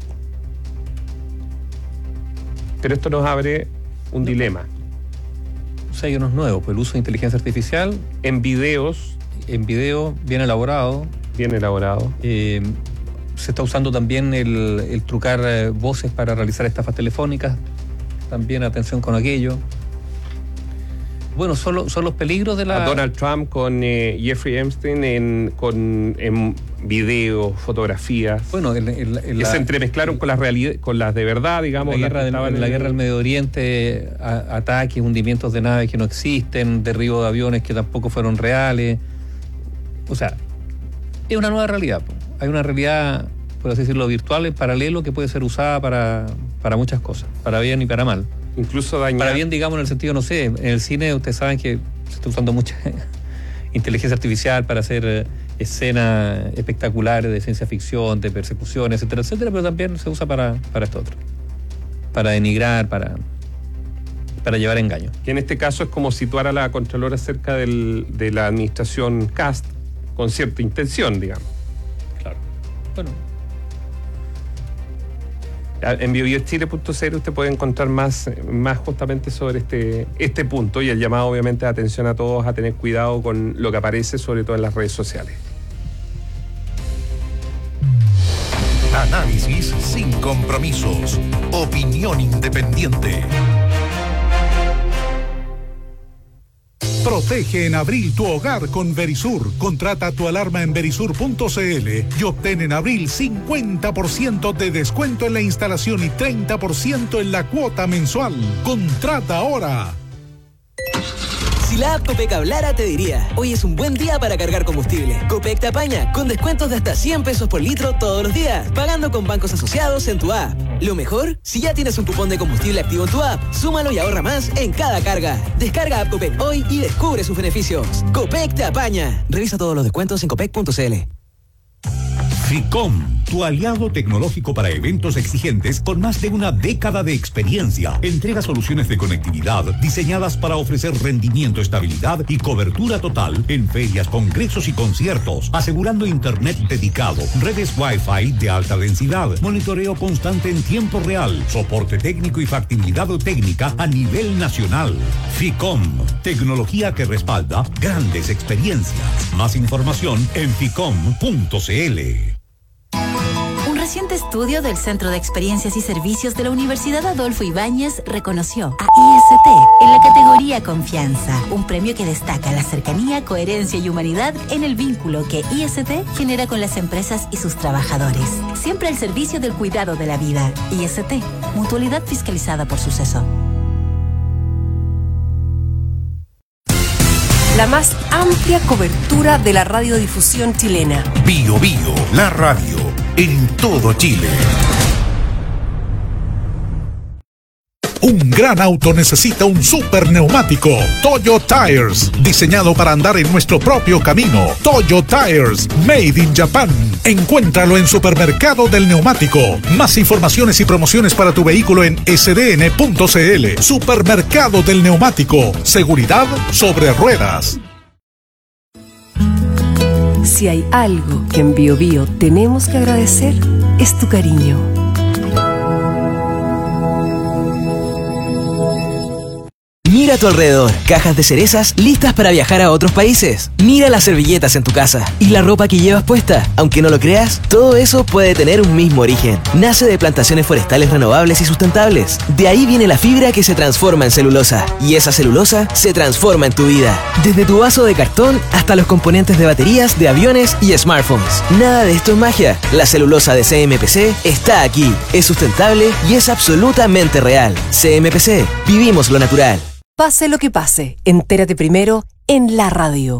Pero esto nos abre un dilema. O sea, hay unos nuevos, pues el uso de inteligencia artificial en videos, en video bien elaborado, bien elaborado. Eh, se está usando también el, el trucar eh, voces para realizar estafas telefónicas. También atención con aquello. Bueno, son, lo, son los peligros de la... A Donald Trump con eh, Jeffrey Epstein en, con, en videos, fotografías. Bueno, en, en, en que la, se entremezclaron con las realidad, con las de verdad, digamos. La guerra, de, en la, la guerra del Medio Oriente, a, ataques, hundimientos de naves que no existen, derribo de aviones que tampoco fueron reales. O sea, es una nueva realidad. Hay una realidad, por así decirlo, virtual, en paralelo, que puede ser usada para, para muchas cosas, para bien y para mal. Incluso dañar. Para bien, digamos, en el sentido, no sé, en el cine ustedes saben que se está usando mucha inteligencia artificial para hacer eh, escenas espectaculares de ciencia ficción, de persecuciones, etcétera, etcétera, pero también se usa para, para esto otro. Para denigrar, para, para llevar engaño. Que en este caso es como situar a la Contralora cerca del, de la administración Kast con cierta intención, digamos. Claro. Bueno. En biobichile punto cl usted puede encontrar más, más justamente sobre este, este punto, y el llamado obviamente de atención a todos a tener cuidado con lo que aparece, sobre todo en las redes sociales. Análisis sin compromisos. Opinión independiente. Protege en abril tu hogar con Verisur. Contrata tu alarma en verisur punto cl y obtén en abril cincuenta por ciento de descuento en la instalación y treinta por ciento en la cuota mensual. Contrata ahora. Si la app Copec hablara, te diría: hoy es un buen día para cargar combustible. Copec te apaña con descuentos de hasta cien pesos por litro todos los días, pagando con bancos asociados en tu app. Lo mejor, si ya tienes un cupón de combustible activo en tu app, súmalo y ahorra más en cada carga. Descarga app Copec hoy y descubre sus beneficios. Copec te apaña. Revisa todos los descuentos en copec punto cl. FICOM, tu aliado tecnológico para eventos exigentes con más de una década de experiencia. Entrega soluciones de conectividad diseñadas para ofrecer rendimiento, estabilidad y cobertura total en ferias, congresos y conciertos, asegurando internet dedicado, redes Wi-Fi de alta densidad, monitoreo constante en tiempo real, soporte técnico y factibilidad técnica a nivel nacional. FICOM, tecnología que respalda grandes experiencias. Más información en ficom punto cl. Un reciente estudio del Centro de Experiencias y Servicios de la Universidad Adolfo Ibáñez reconoció a I S T en la categoría Confianza, un premio que destaca la cercanía, coherencia y humanidad en el vínculo que I S T genera con las empresas y sus trabajadores, siempre al servicio del cuidado de la vida. I S T, mutualidad fiscalizada por Suceso. La más amplia cobertura de la radiodifusión chilena. Bio Bio, la radio en todo Chile. Un gran auto necesita un super neumático. Toyo Tires, diseñado para andar en nuestro propio camino. Toyo Tires, made in Japan. Encuéntralo en Supermercado del Neumático. Más informaciones y promociones para tu vehículo en ese de ene punto ce ele. Supermercado del Neumático. Seguridad sobre ruedas. Si hay algo que en Bio Bio tenemos que agradecer, es tu cariño. Mira a tu alrededor, cajas de cerezas listas para viajar a otros países. Mira las servilletas en tu casa y la ropa que llevas puesta. Aunque no lo creas, todo eso puede tener un mismo origen. Nace de plantaciones forestales renovables y sustentables. De ahí viene la fibra que se transforma en celulosa. Y esa celulosa se transforma en tu vida. Desde tu vaso de cartón hasta los componentes de baterías, de aviones y smartphones. Nada de esto es magia. La celulosa de C M P C está aquí. Es sustentable y es absolutamente real. C M P C. Vivimos lo natural. Pase lo que pase, entérate primero en la radio.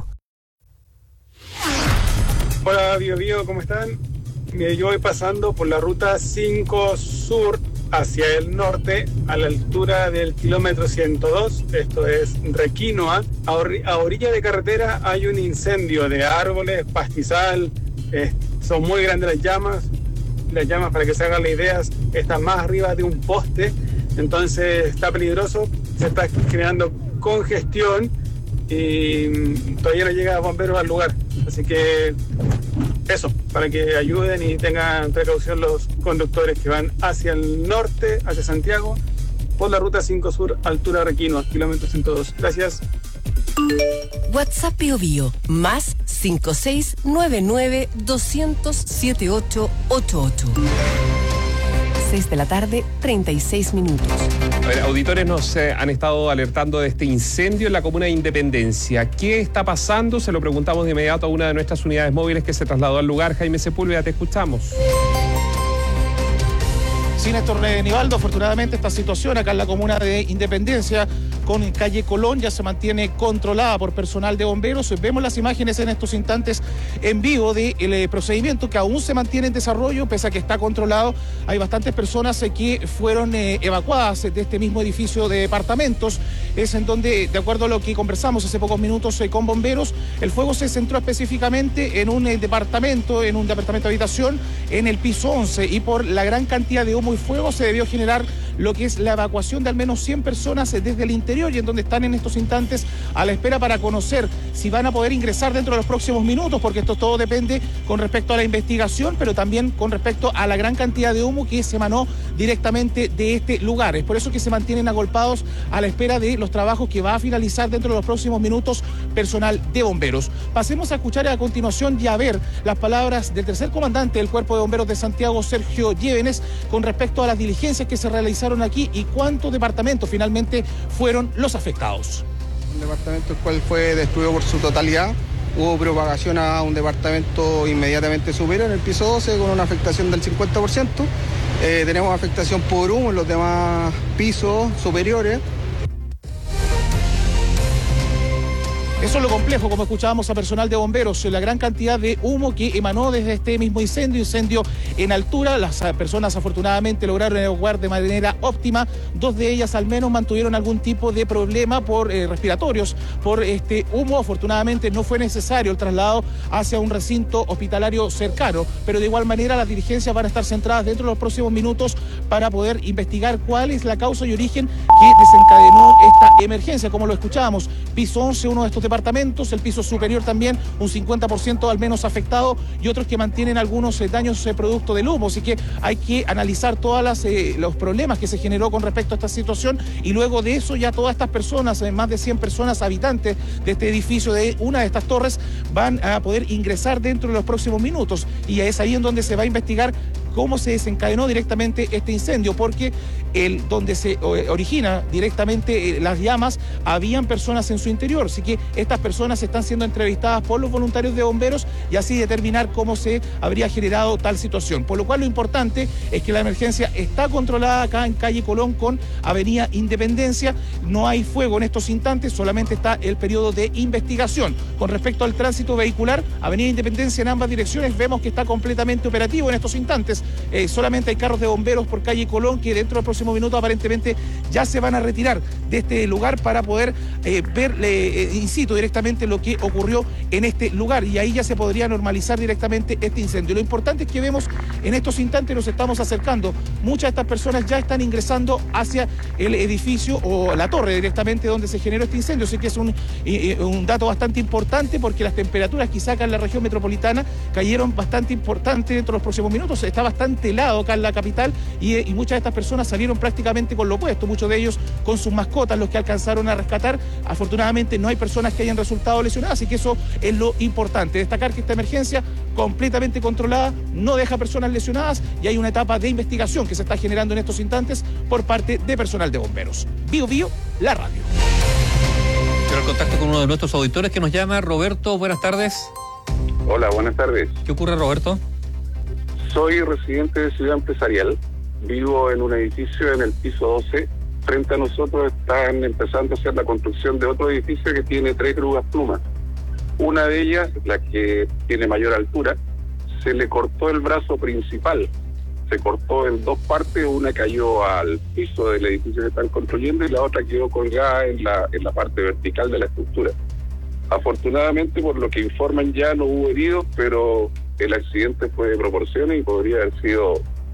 Hola, Bio Bio, ¿cómo están? Mira, yo voy pasando por la ruta cinco Sur hacia el norte a la altura del kilómetro ciento dos, esto es Requinoa. A, or a orilla de carretera hay un incendio de árboles, pastizal, eh, son muy grandes las llamas. Las llamas, para que se hagan la idea, están más arriba de un poste, entonces está peligroso, se está generando congestión y todavía no llega bomberos al lugar, así que eso, para que ayuden y tengan precaución los conductores que van hacia el norte, hacia Santiago, por la ruta cinco Sur, altura Requinoa, kilómetro ciento dos. Gracias. WhatsApp Bio Bio, más cinco seis nueve nueve dos cero cero siete ocho ocho ocho. seis de la tarde, treinta y seis minutos. A ver, auditores nos eh, han estado alertando de este incendio en la comuna de Independencia. ¿Qué está pasando? Se lo preguntamos de inmediato a una de nuestras unidades móviles que se trasladó al lugar. Jaime Sepúlveda, te escuchamos. Sí, Néstor Nivaldo, afortunadamente esta situación acá en la comuna de Independencia con calle Colón ya se mantiene controlada por personal de bomberos. Vemos las imágenes en estos instantes en vivo del procedimiento que aún se mantiene en desarrollo, pese a que está controlado. Hay bastantes personas que fueron eh, evacuadas de este mismo edificio de departamentos. Es en donde, de acuerdo a lo que conversamos hace pocos minutos eh, con bomberos, el fuego se centró específicamente en un eh, departamento, en un departamento de habitación, en el piso once, y por la gran cantidad de humo y fuego se debió generar lo que es la evacuación de al menos cien personas desde el interior, y en donde están en estos instantes a la espera para conocer si van a poder ingresar dentro de los próximos minutos, porque esto todo depende con respecto a la investigación, pero también con respecto a la gran cantidad de humo que se emanó directamente de este lugar. Es por eso que se mantienen agolpados a la espera de los trabajos que va a finalizar dentro de los próximos minutos personal de bomberos. Pasemos a escuchar a continuación y a ver las palabras del tercer comandante del Cuerpo de Bomberos de Santiago, Sergio Llévenes, con respecto a las diligencias que se realizaron aquí y cuántos departamentos finalmente fueron los afectados. Un departamento el cual fue destruido por su totalidad. Hubo propagación a un departamento inmediatamente superior, en el piso doce, con una afectación del cincuenta por ciento. Eh, tenemos afectación por humo en los demás pisos superiores. Eso es lo complejo, como escuchábamos a personal de bomberos, la gran cantidad de humo que emanó desde este mismo incendio, incendio en altura. Las personas afortunadamente lograron evacuar de manera óptima. Dos de ellas al menos mantuvieron algún tipo de problema por eh, respiratorios, por este humo. Afortunadamente no fue necesario el traslado hacia un recinto hospitalario cercano, pero de igual manera las diligencias van a estar centradas dentro de los próximos minutos para poder investigar cuál es la causa y origen que desencadenó esta emergencia. Como lo escuchábamos, piso once, uno de estos departamentos, el piso superior también, un cincuenta por ciento al menos afectado, y otros que mantienen algunos eh, daños eh, producto del humo. Así que hay que analizar todos eh, los problemas que se generó con respecto a esta situación, y luego de eso ya todas estas personas, eh, más de cien personas habitantes de este edificio, de una de estas torres, van a poder ingresar dentro de los próximos minutos, y es ahí en donde se va a investigar cómo se desencadenó directamente este incendio, porque el, donde se origina directamente eh, las llamas, habían personas en su interior. Así que estas personas están siendo entrevistadas por los voluntarios de bomberos y así determinar cómo se habría generado tal situación. Por lo cual lo importante es que la emergencia está controlada acá en calle Colón con avenida Independencia. No hay fuego en estos instantes, solamente está el periodo de investigación. Con respecto al tránsito vehicular, avenida Independencia en ambas direcciones vemos que está completamente operativo en estos instantes. Eh, solamente hay carros de bomberos por calle Colón que dentro del próximo minuto aparentemente ya se van a retirar de este lugar para poder eh, ver eh, in situ directamente lo que ocurrió en este lugar, y ahí ya se podría normalizar directamente este incendio. Lo importante es que vemos en estos instantes, nos estamos acercando, muchas de estas personas ya están ingresando hacia el edificio o la torre directamente donde se generó este incendio, así que es un, eh, un dato bastante importante importante porque las temperaturas quizá acá en la región metropolitana cayeron bastante importante dentro de los próximos minutos. Está bastante helado acá en la capital y, y muchas de estas personas salieron prácticamente con lo opuesto, muchos de ellos con sus mascotas, los que alcanzaron a rescatar. Afortunadamente no hay personas que hayan resultado lesionadas, así que eso es lo importante. Destacar que esta emergencia completamente controlada no deja personas lesionadas y hay una etapa de investigación que se está generando en estos instantes por parte de personal de bomberos. Bio Bio, la radio. Quiero el contacto con uno de nuestros auditores que nos llama. Roberto, buenas tardes. Hola, buenas tardes. ¿Qué ocurre, Roberto? Soy residente de Ciudad Empresarial. Vivo en un edificio en el piso doce. Frente a nosotros están empezando a hacer la construcción de otro edificio que tiene tres grúas plumas. Una de ellas, la que tiene mayor altura, se le cortó el brazo principal. Se cortó en dos partes, una cayó al piso del edificio que están construyendo y la otra quedó colgada en la, en la parte vertical de la estructura. Afortunadamente, por lo que informan, ya no hubo heridos, pero el accidente fue de proporciones y podría haber sido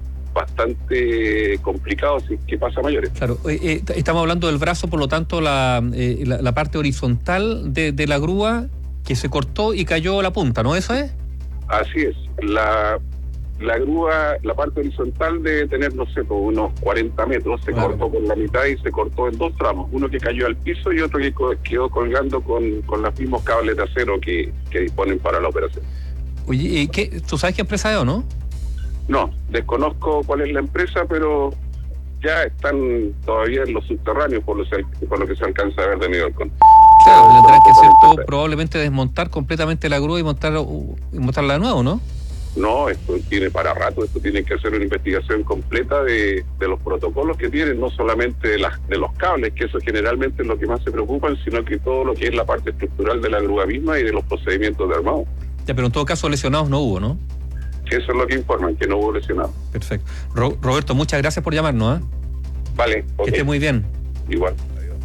bastante complicado si es que pasa a mayores. Claro, eh, eh, estamos hablando del brazo, por lo tanto la, eh, la, la parte horizontal de, de la grúa que se cortó y cayó la punta, ¿no? ¿Eso es? Así es. La, la grúa, la parte horizontal debe tener, no sé, unos cuarenta metros, se claro. cortó por la mitad y se cortó en dos tramos, uno que cayó al piso y otro que quedó colgando con, con los mismos cables de acero que, que disponen para la operación. Oye, ¿qué, ¿tú sabes qué empresa es o no? No, desconozco cuál es la empresa, pero ya están todavía en los subterráneos por lo, por lo que se alcanza a ver de Miguel Con. Claro, tendrán que hacer todo, probablemente desmontar completamente la grúa y montar y montarla de nuevo, ¿no? No, esto tiene para rato, esto tiene que hacer una investigación completa de, de los protocolos que tienen, no solamente de, las, de los cables, que eso generalmente es lo que más se preocupan, sino que todo lo que es la parte estructural de la grúa misma y de los procedimientos de armado. Ya, pero en todo caso lesionados no hubo, ¿no? Eso es lo que informan, que no hubo lesionados. Perfecto. Ro- Roberto, muchas gracias por llamarnos, ¿eh? Vale. Okay. Que esté muy bien. Igual.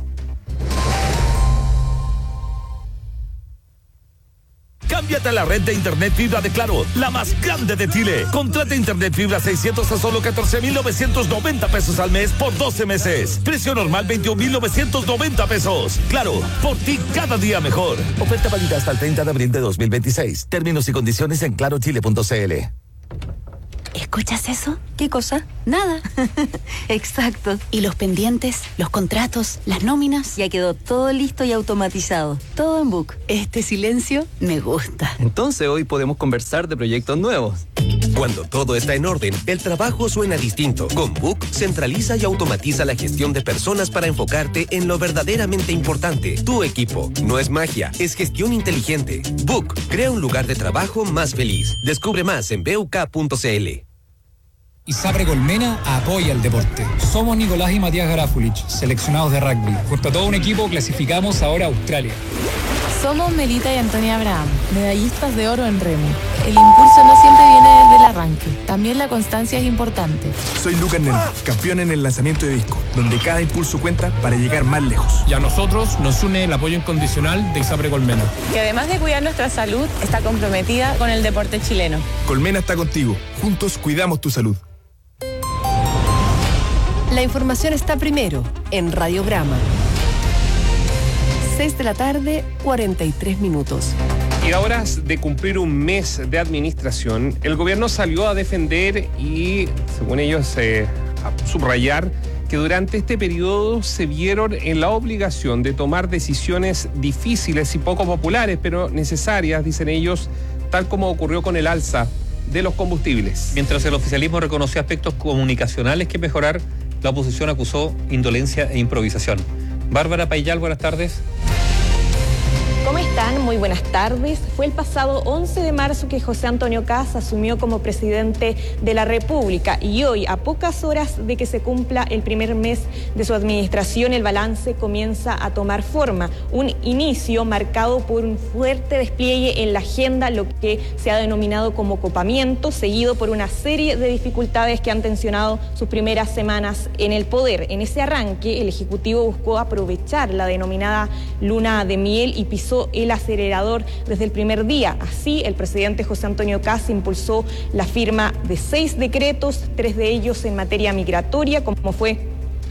Cámbiate a la red de internet fibra de Claro, la más grande de Chile. Contrata internet fibra seiscientos a solo catorce mil novecientos noventa pesos al mes por doce meses. Precio normal veintiún mil novecientos noventa pesos. Claro, por ti cada día mejor. Oferta válida hasta el treinta de abril de dos mil veintiséis. Términos y condiciones en claro chile punto c l. ¿Escuchas eso? ¿Qué cosa? Nada. Exacto. ¿Y los pendientes, los contratos, las nóminas? Ya quedó todo listo y automatizado. Todo en Book. Este silencio me gusta. Entonces hoy podemos conversar de proyectos nuevos. Cuando todo está en orden, el trabajo suena distinto. Con Book, centraliza y automatiza la gestión de personas para enfocarte en lo verdaderamente importante. Tu equipo. No es magia, es gestión inteligente. Book, crea un lugar de trabajo más feliz. Descubre más en b u k punto c l. ISAPRE Colmena apoya el deporte. Somos Nicolás y Matías Garafulich, seleccionados de rugby. Junto a todo un equipo clasificamos ahora a Australia. Somos Melita y Antonia Abraham, medallistas de oro en remo. El impulso no siempre viene desde el arranque, también la constancia es importante. Soy Lucas Nena, campeón en el lanzamiento de disco, donde cada impulso cuenta para llegar más lejos. Y a nosotros nos une el apoyo incondicional de ISAPRE Colmena, que además de cuidar nuestra salud, está comprometida con el deporte chileno. Colmena está contigo, juntos cuidamos tu salud. La información está primero en Radiograma. seis de la tarde, cuarenta y tres minutos. Y a horas de cumplir un mes de administración, el gobierno salió a defender y, según ellos, eh, a subrayar que durante este periodo se vieron en la obligación de tomar decisiones difíciles y poco populares, pero necesarias, dicen ellos, tal como ocurrió con el alza de los combustibles. Mientras el oficialismo reconoció aspectos comunicacionales que mejorar, la oposición acusó indolencia e improvisación. Bárbara Payal, buenas tardes. ¿Cómo están? Muy buenas tardes. Fue el pasado once de marzo que José Antonio Kast asumió como presidente de la República y hoy, a pocas horas de que se cumpla el primer mes de su administración, el balance comienza a tomar forma. Un inicio marcado por un fuerte despliegue en la agenda, lo que se ha denominado como copamiento, seguido por una serie de dificultades que han tensionado sus primeras semanas en el poder. En ese arranque, el Ejecutivo buscó aprovechar la denominada luna de miel y pisó el acelerador desde el primer día. Así, el presidente José Antonio Kast impulsó la firma de seis decretos, tres de ellos en materia migratoria, como fue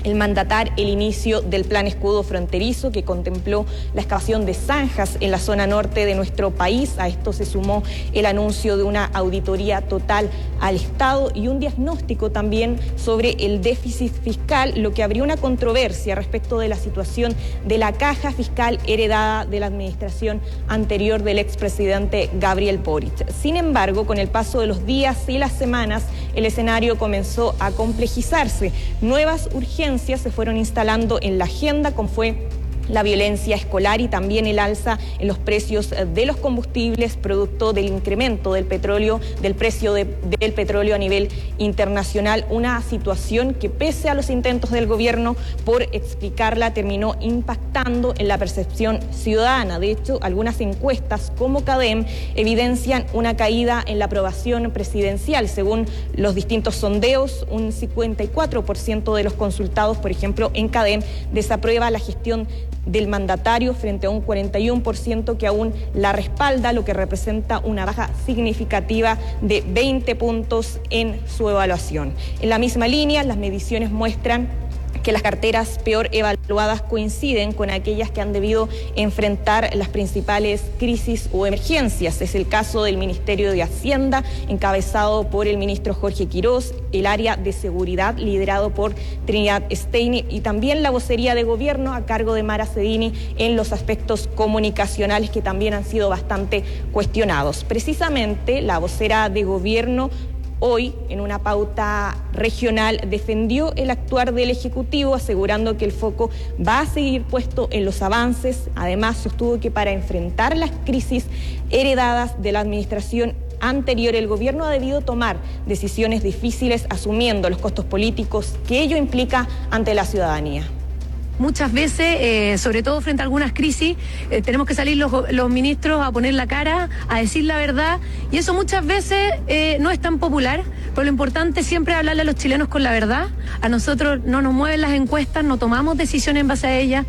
el mandatar el inicio del plan escudo fronterizo que contempló la excavación de zanjas en la zona norte de nuestro país. A esto se sumó el anuncio de una auditoría total al Estado y un diagnóstico también sobre el déficit fiscal, lo que abrió una controversia respecto de la situación de la caja fiscal heredada de la administración anterior del expresidente Gabriel Boric. Sin embargo, con el paso de los días y las semanas, el escenario comenzó a complejizarse. Nuevas urgencias se fueron instalando en la agenda, como fue la violencia escolar y también el alza en los precios de los combustibles producto del incremento del petróleo, del precio de, del petróleo a nivel internacional, una situación que pese a los intentos del gobierno por explicarla terminó impactando en la percepción ciudadana. De hecho, algunas encuestas como CADEM evidencian una caída en la aprobación presidencial. Según los distintos sondeos, un cincuenta y cuatro por ciento de los consultados, por ejemplo, en CADEM, desaprueba la gestión del mandatario frente a un cuarenta y uno por ciento que aún la respalda, lo que representa una baja significativa de veinte puntos en su evaluación. En la misma línea, las mediciones muestran que las carteras peor evaluadas coinciden con aquellas que han debido enfrentar las principales crisis o emergencias. Es el caso del Ministerio de Hacienda, encabezado por el ministro Jorge Quirós, el área de seguridad, liderado por Trinidad Steiner, y también la vocería de gobierno a cargo de Mara Cedini en los aspectos comunicacionales, que también han sido bastante cuestionados. Precisamente, la vocera de gobierno hoy, en una pauta regional, defendió el actuar del Ejecutivo, asegurando que el foco va a seguir puesto en los avances. Además, sostuvo que para enfrentar las crisis heredadas de la administración anterior, el gobierno ha debido tomar decisiones difíciles, asumiendo los costos políticos que ello implica ante la ciudadanía. Muchas veces, eh, sobre todo frente a algunas crisis, eh, tenemos que salir los, los ministros a poner la cara, a decir la verdad, y eso muchas veces eh, no es tan popular, pero lo importante siempre es hablarle a los chilenos con la verdad. A nosotros no nos mueven las encuestas, no tomamos decisiones en base a ellas.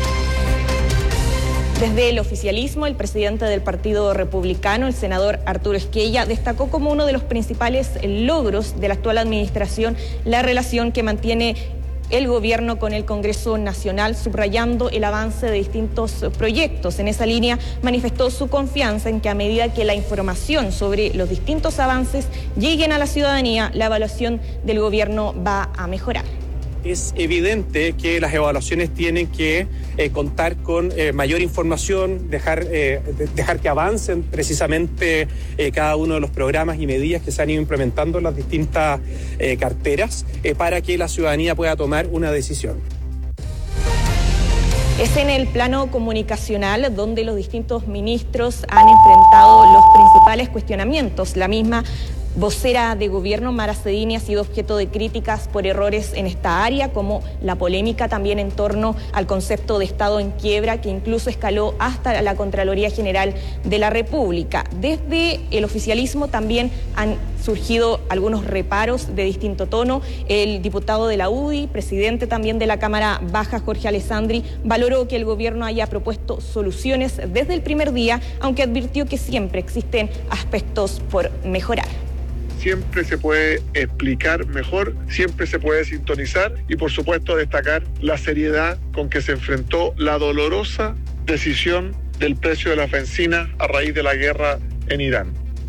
Desde el oficialismo, el presidente del Partido Republicano, el senador Arturo Esquella, destacó como uno de los principales logros de la actual administración la relación que mantiene el gobierno con el Congreso Nacional, subrayando el avance de distintos proyectos. En esa línea manifestó su confianza en que a medida que la información sobre los distintos avances lleguen a la ciudadanía, la evaluación del gobierno va a mejorar. Es evidente que las evaluaciones tienen que eh, contar con eh, mayor información, dejar, eh, de, dejar que avancen precisamente eh, cada uno de los programas y medidas que se han ido implementando en las distintas eh, carteras eh, para que la ciudadanía pueda tomar una decisión. Es en el plano comunicacional donde los distintos ministros han enfrentado los principales cuestionamientos. La misma vocera de gobierno, Mara Cedini, ha sido objeto de críticas por errores en esta área, como la polémica también en torno al concepto de Estado en quiebra, que incluso escaló hasta la Contraloría General de la República. Desde el oficialismo también han surgido algunos reparos de distinto tono. El diputado de la U D I, presidente también de la Cámara Baja, Jorge Alessandri, valoró que el gobierno haya propuesto soluciones desde el primer día, aunque advirtió que siempre existen aspectos por mejorar. Siempre se puede explicar mejor, siempre se puede sintonizar y por supuesto destacar la seriedad con que se enfrentó la dolorosa decisión del precio de la bencina a raíz de la guerra en Irán.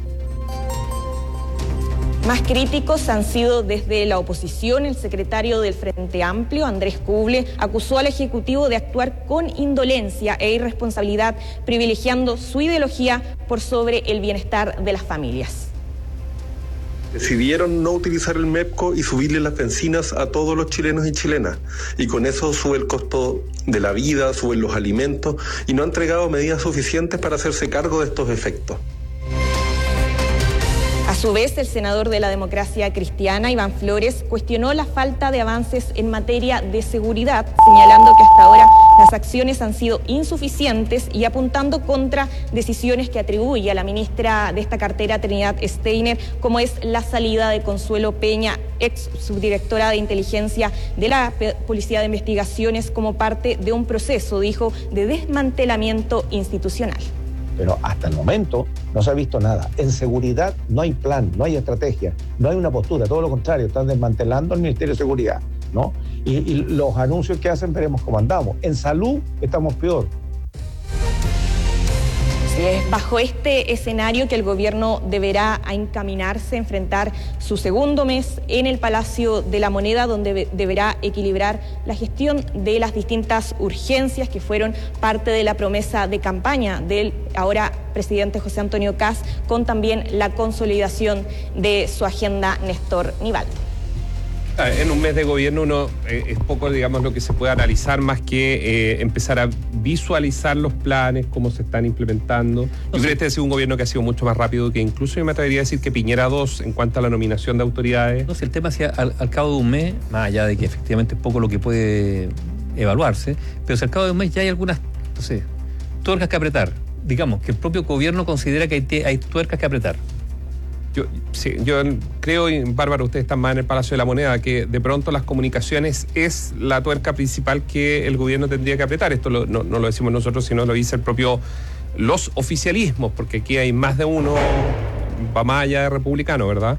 Más críticos han sido desde la oposición. El secretario del Frente Amplio, Andrés Kuble, acusó al Ejecutivo de actuar con indolencia e irresponsabilidad, privilegiando su ideología por sobre el bienestar de las familias. Decidieron no utilizar el MEPCO y subirle las bencinas a todos los chilenos y chilenas. Y con eso sube el costo de la vida, suben los alimentos y no han entregado medidas suficientes para hacerse cargo de estos efectos. A su vez, el senador de la Democracia Cristiana, Iván Flores, cuestionó la falta de avances en materia de seguridad, señalando que hasta ahora las acciones han sido insuficientes y apuntando contra decisiones que atribuye a la ministra de esta cartera, Trinidad Steiner, como es la salida de Consuelo Peña, ex subdirectora de inteligencia de la Policía de Investigaciones, como parte de un proceso, dijo, de desmantelamiento institucional. Pero hasta el momento no se ha visto nada. En seguridad no hay plan, no hay estrategia, no hay una postura, todo lo contrario, están desmantelando el Ministerio de Seguridad, ¿no? y, y los anuncios que hacen veremos cómo andamos. En salud estamos peor. Es bajo este escenario que el gobierno deberá encaminarse a enfrentar su segundo mes en el Palacio de la Moneda, donde deberá equilibrar la gestión de las distintas urgencias que fueron parte de la promesa de campaña del ahora presidente José Antonio Kast, con también la consolidación de su agenda Néstor Nivaldo. En un mes de gobierno uno eh, es poco, digamos, lo que se puede analizar más que eh, empezar a visualizar los planes, cómo se están implementando. Yo creo que este ha sido un gobierno que ha sido mucho más rápido que incluso yo me atrevería a decir que Piñera dos en cuanto a la nominación de autoridades. No sé, el tema es al, al cabo de un mes, más allá de que efectivamente es poco lo que puede evaluarse, pero si al cabo de un mes ya hay algunas, no sé, tuercas que apretar. Digamos que el propio gobierno considera que hay, hay tuercas que apretar. Yo, sí, yo creo, y Bárbara, ustedes están más en el Palacio de la Moneda, que de pronto las comunicaciones es la tuerca principal que el gobierno tendría que apretar. Esto lo, no, no lo decimos nosotros, sino lo dice el propio, los oficialismos, porque aquí hay más de uno, va más allá de republicano, ¿verdad?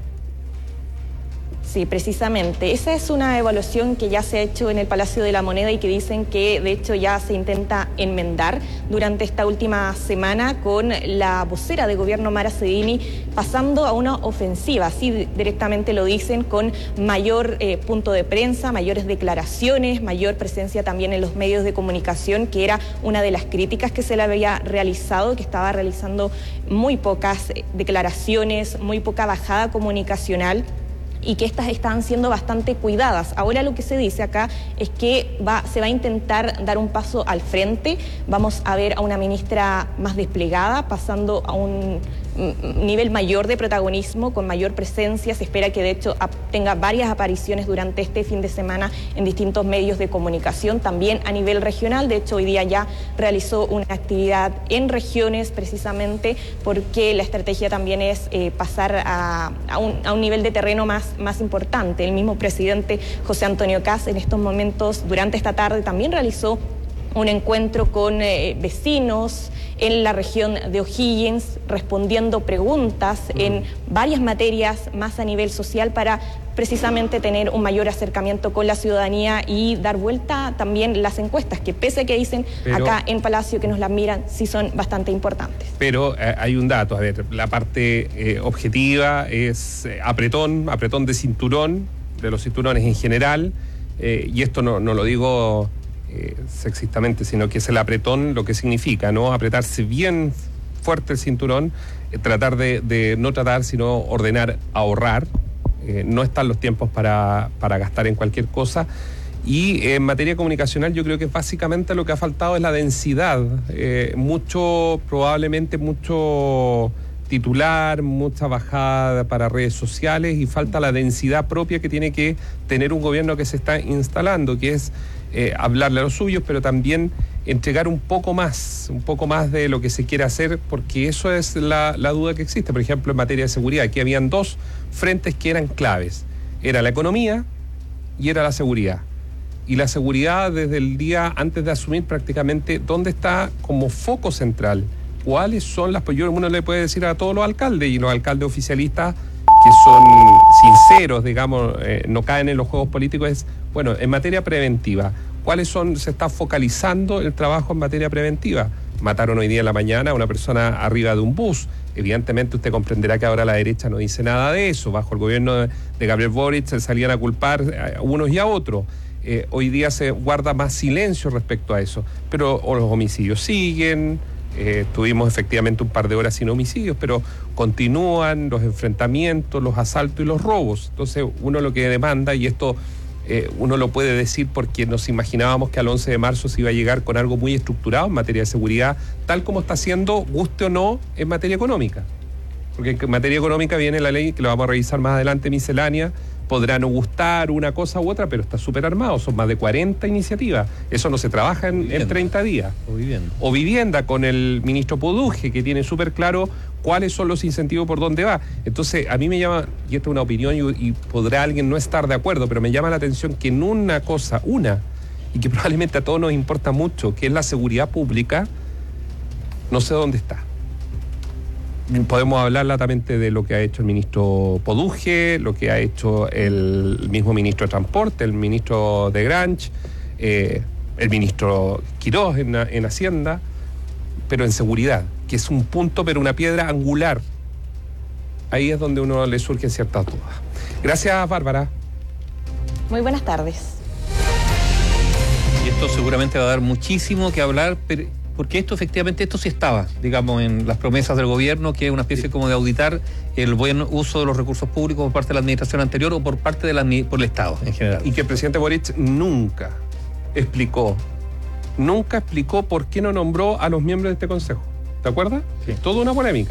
Sí, precisamente. Esa es una evaluación que ya se ha hecho en el Palacio de la Moneda y que dicen que de hecho ya se intenta enmendar durante esta última semana con la vocera de gobierno Mara Cedini pasando a una ofensiva, así directamente lo dicen, con mayor eh, punto de prensa, mayores declaraciones, mayor presencia también en los medios de comunicación, que era una de las críticas que se le había realizado, que estaba realizando muy pocas declaraciones, muy poca bajada comunicacional, y que estas están siendo bastante cuidadas. Ahora lo que se dice acá es que va, se va a intentar dar un paso al frente. Vamos a ver a una ministra más desplegada, pasando a un nivel mayor de protagonismo, con mayor presencia. Se espera que de hecho tenga varias apariciones durante este fin de semana en distintos medios de comunicación, también a nivel regional. De hecho, hoy día ya realizó una actividad en regiones, precisamente porque la estrategia también es eh, pasar a, a, un, a un nivel de terreno más, más importante. El mismo presidente José Antonio Kast en estos momentos, durante esta tarde, también realizó un encuentro con eh, vecinos en la región de O'Higgins, respondiendo preguntas uh-huh. en varias materias más a nivel social para precisamente tener un mayor acercamiento con la ciudadanía y dar vuelta también las encuestas, que pese a que dicen pero, acá en Palacio que nos las miran, sí son bastante importantes. Pero eh, hay un dato, a ver, la parte eh, objetiva es eh, apretón, apretón de cinturón, de los cinturones en general, eh, y esto no, no lo digo Eh, sexistamente, sino que es el apretón, lo que significa, ¿no? Apretarse bien fuerte el cinturón, eh, tratar de, de no tratar, sino ordenar, ahorrar, eh, no están los tiempos para, para gastar en cualquier cosa. Y eh, en materia comunicacional yo creo que básicamente lo que ha faltado es la densidad, eh, mucho, probablemente mucho titular, mucha bajada para redes sociales, y falta la densidad propia que tiene que tener un gobierno que se está instalando, que es eh, hablarle a los suyos, pero también entregar un poco más, un poco más de lo que se quiere hacer, porque eso es la, la duda que existe. Por ejemplo, en materia de seguridad, aquí habían dos frentes que eran claves, era la economía y era la seguridad. Y la seguridad, desde el día antes de asumir prácticamente, ¿dónde está como foco central? ¿Cuáles son las... Yo, uno le puede decir a todos los alcaldes, y los alcaldes oficialistas que son sinceros, digamos, eh, no caen en los juegos políticos, es, bueno, en materia preventiva, ¿cuáles son? Se está focalizando el trabajo en materia preventiva. Mataron hoy día en la mañana a una persona arriba de un bus. Evidentemente usted comprenderá que ahora la derecha no dice nada de eso. Bajo el gobierno de, de Gabriel Boric se salían a culpar a unos y a otros. Eh, hoy día se guarda más silencio respecto a eso. Pero o los homicidios siguen... Eh, tuvimos efectivamente un par de horas sin homicidios, pero continúan los enfrentamientos, los asaltos y los robos. Entonces uno lo que demanda, y esto eh, uno lo puede decir porque nos imaginábamos que al once de marzo se iba a llegar con algo muy estructurado en materia de seguridad, tal como está haciendo, guste o no, en materia económica. Porque en materia económica viene la ley, que lo vamos a revisar más adelante, miscelánea. Podrá no gustar una cosa u otra, pero está súper armado. Son más de cuarenta iniciativas. Eso no se trabaja en, en treinta días. O vivienda. O vivienda, con el ministro Poduje, que tiene súper claro cuáles son los incentivos por dónde va. Entonces, a mí me llama, y esta es una opinión, y, y podrá alguien no estar de acuerdo, pero me llama la atención que en una cosa, una, y que probablemente a todos nos importa mucho, que es la seguridad pública, no sé dónde está. podemos hablar latamente de lo que ha hecho el ministro Poduje, lo que ha hecho el mismo ministro de Transporte, el ministro de Granch, eh, el ministro Quirós en, en Hacienda, pero en seguridad, que es un punto, pero una piedra angular. Ahí es donde uno le surgen ciertas dudas. Gracias, Bárbara. Muy buenas tardes. Y esto seguramente va a dar muchísimo que hablar, pero, porque esto efectivamente, esto sí estaba, digamos, en las promesas del gobierno, que es una especie como de auditar el buen uso de los recursos públicos por parte de la administración anterior o por parte de la, por el Estado en general. Y que el presidente Boric nunca explicó, nunca explicó por qué no nombró a los miembros de este consejo. ¿Te acuerdas? Sí. Toda una polémica.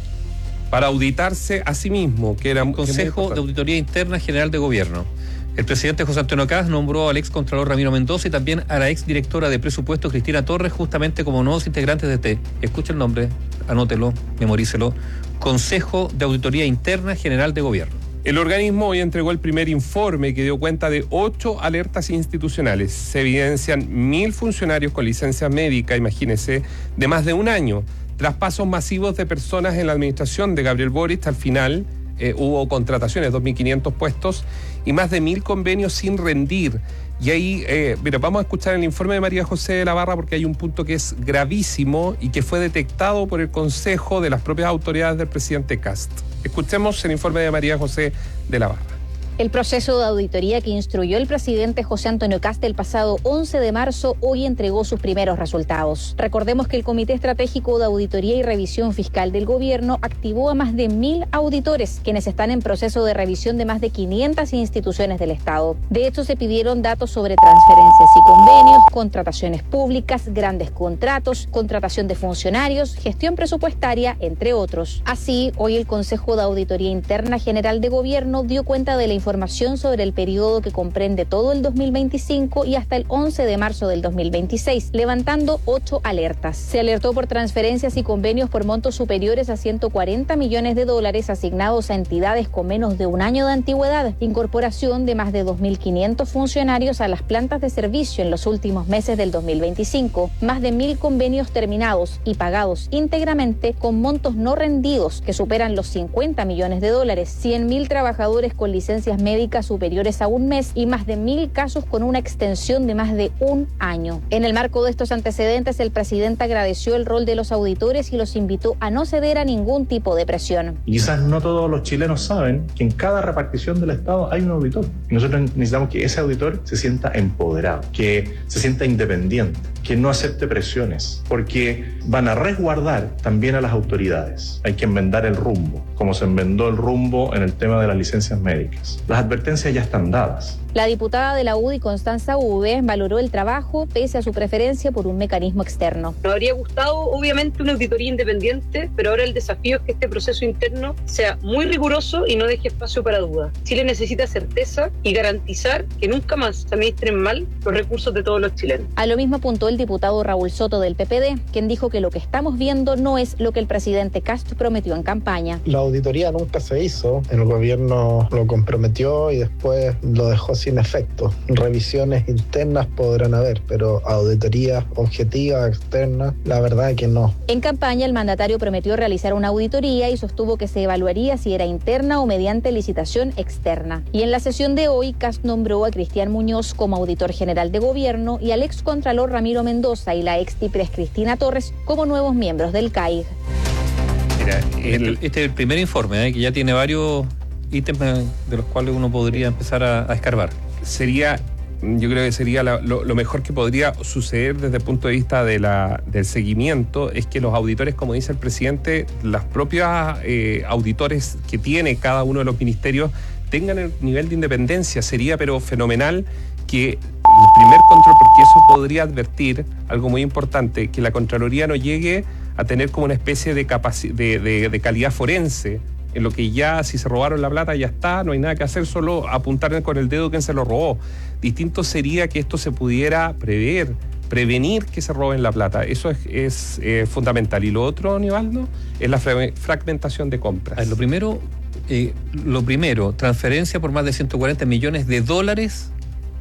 Para auditarse a sí mismo, que era un Consejo de Auditoría Interna General de Gobierno. El presidente José Antonio Caz nombró al ex contralor Ramiro Mendoza y también a la ex directora de presupuesto Cristina Torres justamente como nuevos integrantes de este. Escucha el nombre, anótelo, memorícelo. Consejo de Auditoría Interna General de Gobierno. El organismo hoy entregó el primer informe que dio cuenta de ocho alertas institucionales. Se evidencian mil funcionarios con licencia médica, imagínense, de más de un año. Traspasos masivos de personas en la administración de Gabriel Boric. Al final eh, hubo contrataciones, dos mil quinientos puestos y más de mil convenios sin rendir. Y ahí, eh, mira, vamos a escuchar el informe de María José de la Barra porque hay un punto que es gravísimo y que fue detectado por el Consejo de las propias autoridades del presidente Kast. Escuchemos el informe de María José de la Barra. El proceso de auditoría que instruyó el presidente José Antonio Kast el pasado once de marzo hoy entregó sus primeros resultados. Recordemos que el Comité Estratégico de Auditoría y Revisión Fiscal del Gobierno activó a más de mil auditores, quienes están en proceso de revisión de más de quinientas instituciones del Estado. De hecho, se pidieron datos sobre transferencias y convenios, contrataciones públicas, grandes contratos, contratación de funcionarios, gestión presupuestaria, entre otros. Así, hoy el Consejo de Auditoría Interna General de Gobierno dio cuenta de la información información sobre el periodo que comprende todo el dos mil veinticinco y hasta el once de marzo del dos mil veintiséis, levantando ocho alertas. Se alertó por transferencias y convenios por montos superiores a ciento cuarenta millones de dólares asignados a entidades con menos de un año de antigüedad, incorporación de más de dos mil quinientos funcionarios a las plantas de servicio en los últimos meses del dos mil veinticinco, más de mil convenios terminados y pagados íntegramente con montos no rendidos que superan los cincuenta millones de dólares, cien mil trabajadores con licencias médicas superiores a un mes y más de mil casos con una extensión de más de un año. En el marco de estos antecedentes, el presidente agradeció el rol de los auditores y los invitó a no ceder a ningún tipo de presión. Y quizás no todos los chilenos saben que en cada repartición del Estado hay un auditor. Y nosotros necesitamos que ese auditor se sienta empoderado, que se sienta independiente, que no acepte presiones, porque van a resguardar también a las autoridades. Hay que enmendar el rumbo, como se enmendó el rumbo en el tema de las licencias médicas. Las advertencias ya están dadas. La diputada de la U D I, Constanza Uve, valoró el trabajo pese a su preferencia por un mecanismo externo. Nos habría gustado, obviamente, una auditoría independiente, pero ahora el desafío es que este proceso interno sea muy riguroso y no deje espacio para dudas. Chile necesita certeza y garantizar que nunca más se administren mal los recursos de todos los chilenos. A lo mismo apuntó el diputado Raúl Soto del P P D, quien dijo que lo que estamos viendo no es lo que el presidente Kast prometió en campaña. La auditoría nunca se hizo, el gobierno lo comprometió y después lo dejó sin efecto. Revisiones internas podrán haber, pero auditoría objetiva, externa, la verdad que no. En campaña, el mandatario prometió realizar una auditoría y sostuvo que se evaluaría si era interna o mediante licitación externa. Y en la sesión de hoy, Kast nombró a Cristian Muñoz como auditor general de gobierno y al ex contralor Ramiro Mendoza y la ex tipres Cristina Torres como nuevos miembros del C A I G. Mira, el, este es el primer informe, ¿eh? que ya tiene varios ítems de los cuales uno podría empezar a, a escarbar. Sería, yo creo que sería la, lo, lo mejor que podría suceder desde el punto de vista de la, del seguimiento, es que los auditores, como dice el presidente, las propias eh, auditores que tiene cada uno de los ministerios tengan el nivel de independencia. Sería pero fenomenal que el primer control, porque eso podría advertir algo muy importante, que la Contraloría no llegue a tener como una especie de, capaci- de, de, de calidad forense, en lo que ya si se robaron la plata ya está, no hay nada que hacer, solo apuntar con el dedo quién se lo robó. Distinto sería que esto se pudiera prever, prevenir que se roben la plata. Eso es, es eh, fundamental. Y lo otro, Nivaldo, es la fra- fragmentación de compras. A ver, lo primero, eh, lo primero, transferencia por más de ciento cuarenta millones de dólares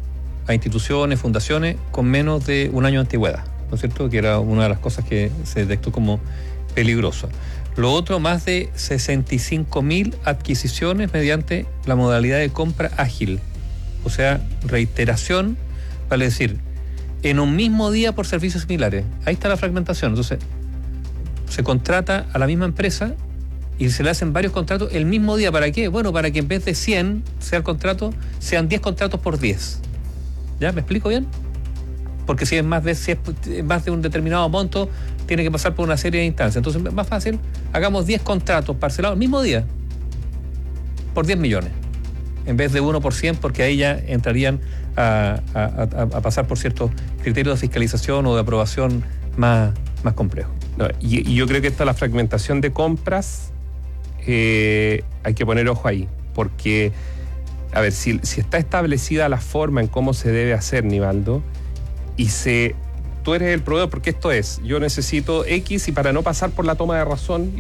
a instituciones, fundaciones con menos de un año de antigüedad, ¿no es cierto? Que era una de las cosas que se detectó como peligroso. Lo otro, más de sesenta y cinco mil adquisiciones mediante la modalidad de compra ágil. O sea, reiteración, vale decir, en un mismo día por servicios similares. Ahí está la fragmentación. Entonces, se contrata a la misma empresa y se le hacen varios contratos el mismo día. ¿Para qué? Bueno, para que en vez de cien sea el contrato, sean diez contratos por diez. ¿Ya? ¿Me explico bien? Porque si es más de, si es más de un determinado monto, tiene que pasar por una serie de instancias. Entonces, más fácil, hagamos diez contratos parcelados el mismo día por diez millones. En vez de uno por cien, porque ahí ya entrarían a, a, a, a pasar por ciertos criterios de fiscalización o de aprobación más, más complejos. No, y, y yo creo que esta la fragmentación de compras, eh, hay que poner ojo ahí, porque, a ver, si, si está establecida la forma en cómo se debe hacer, Nivaldo, y se, tú eres el proveedor, porque esto es, yo necesito X y para no pasar por la toma de razón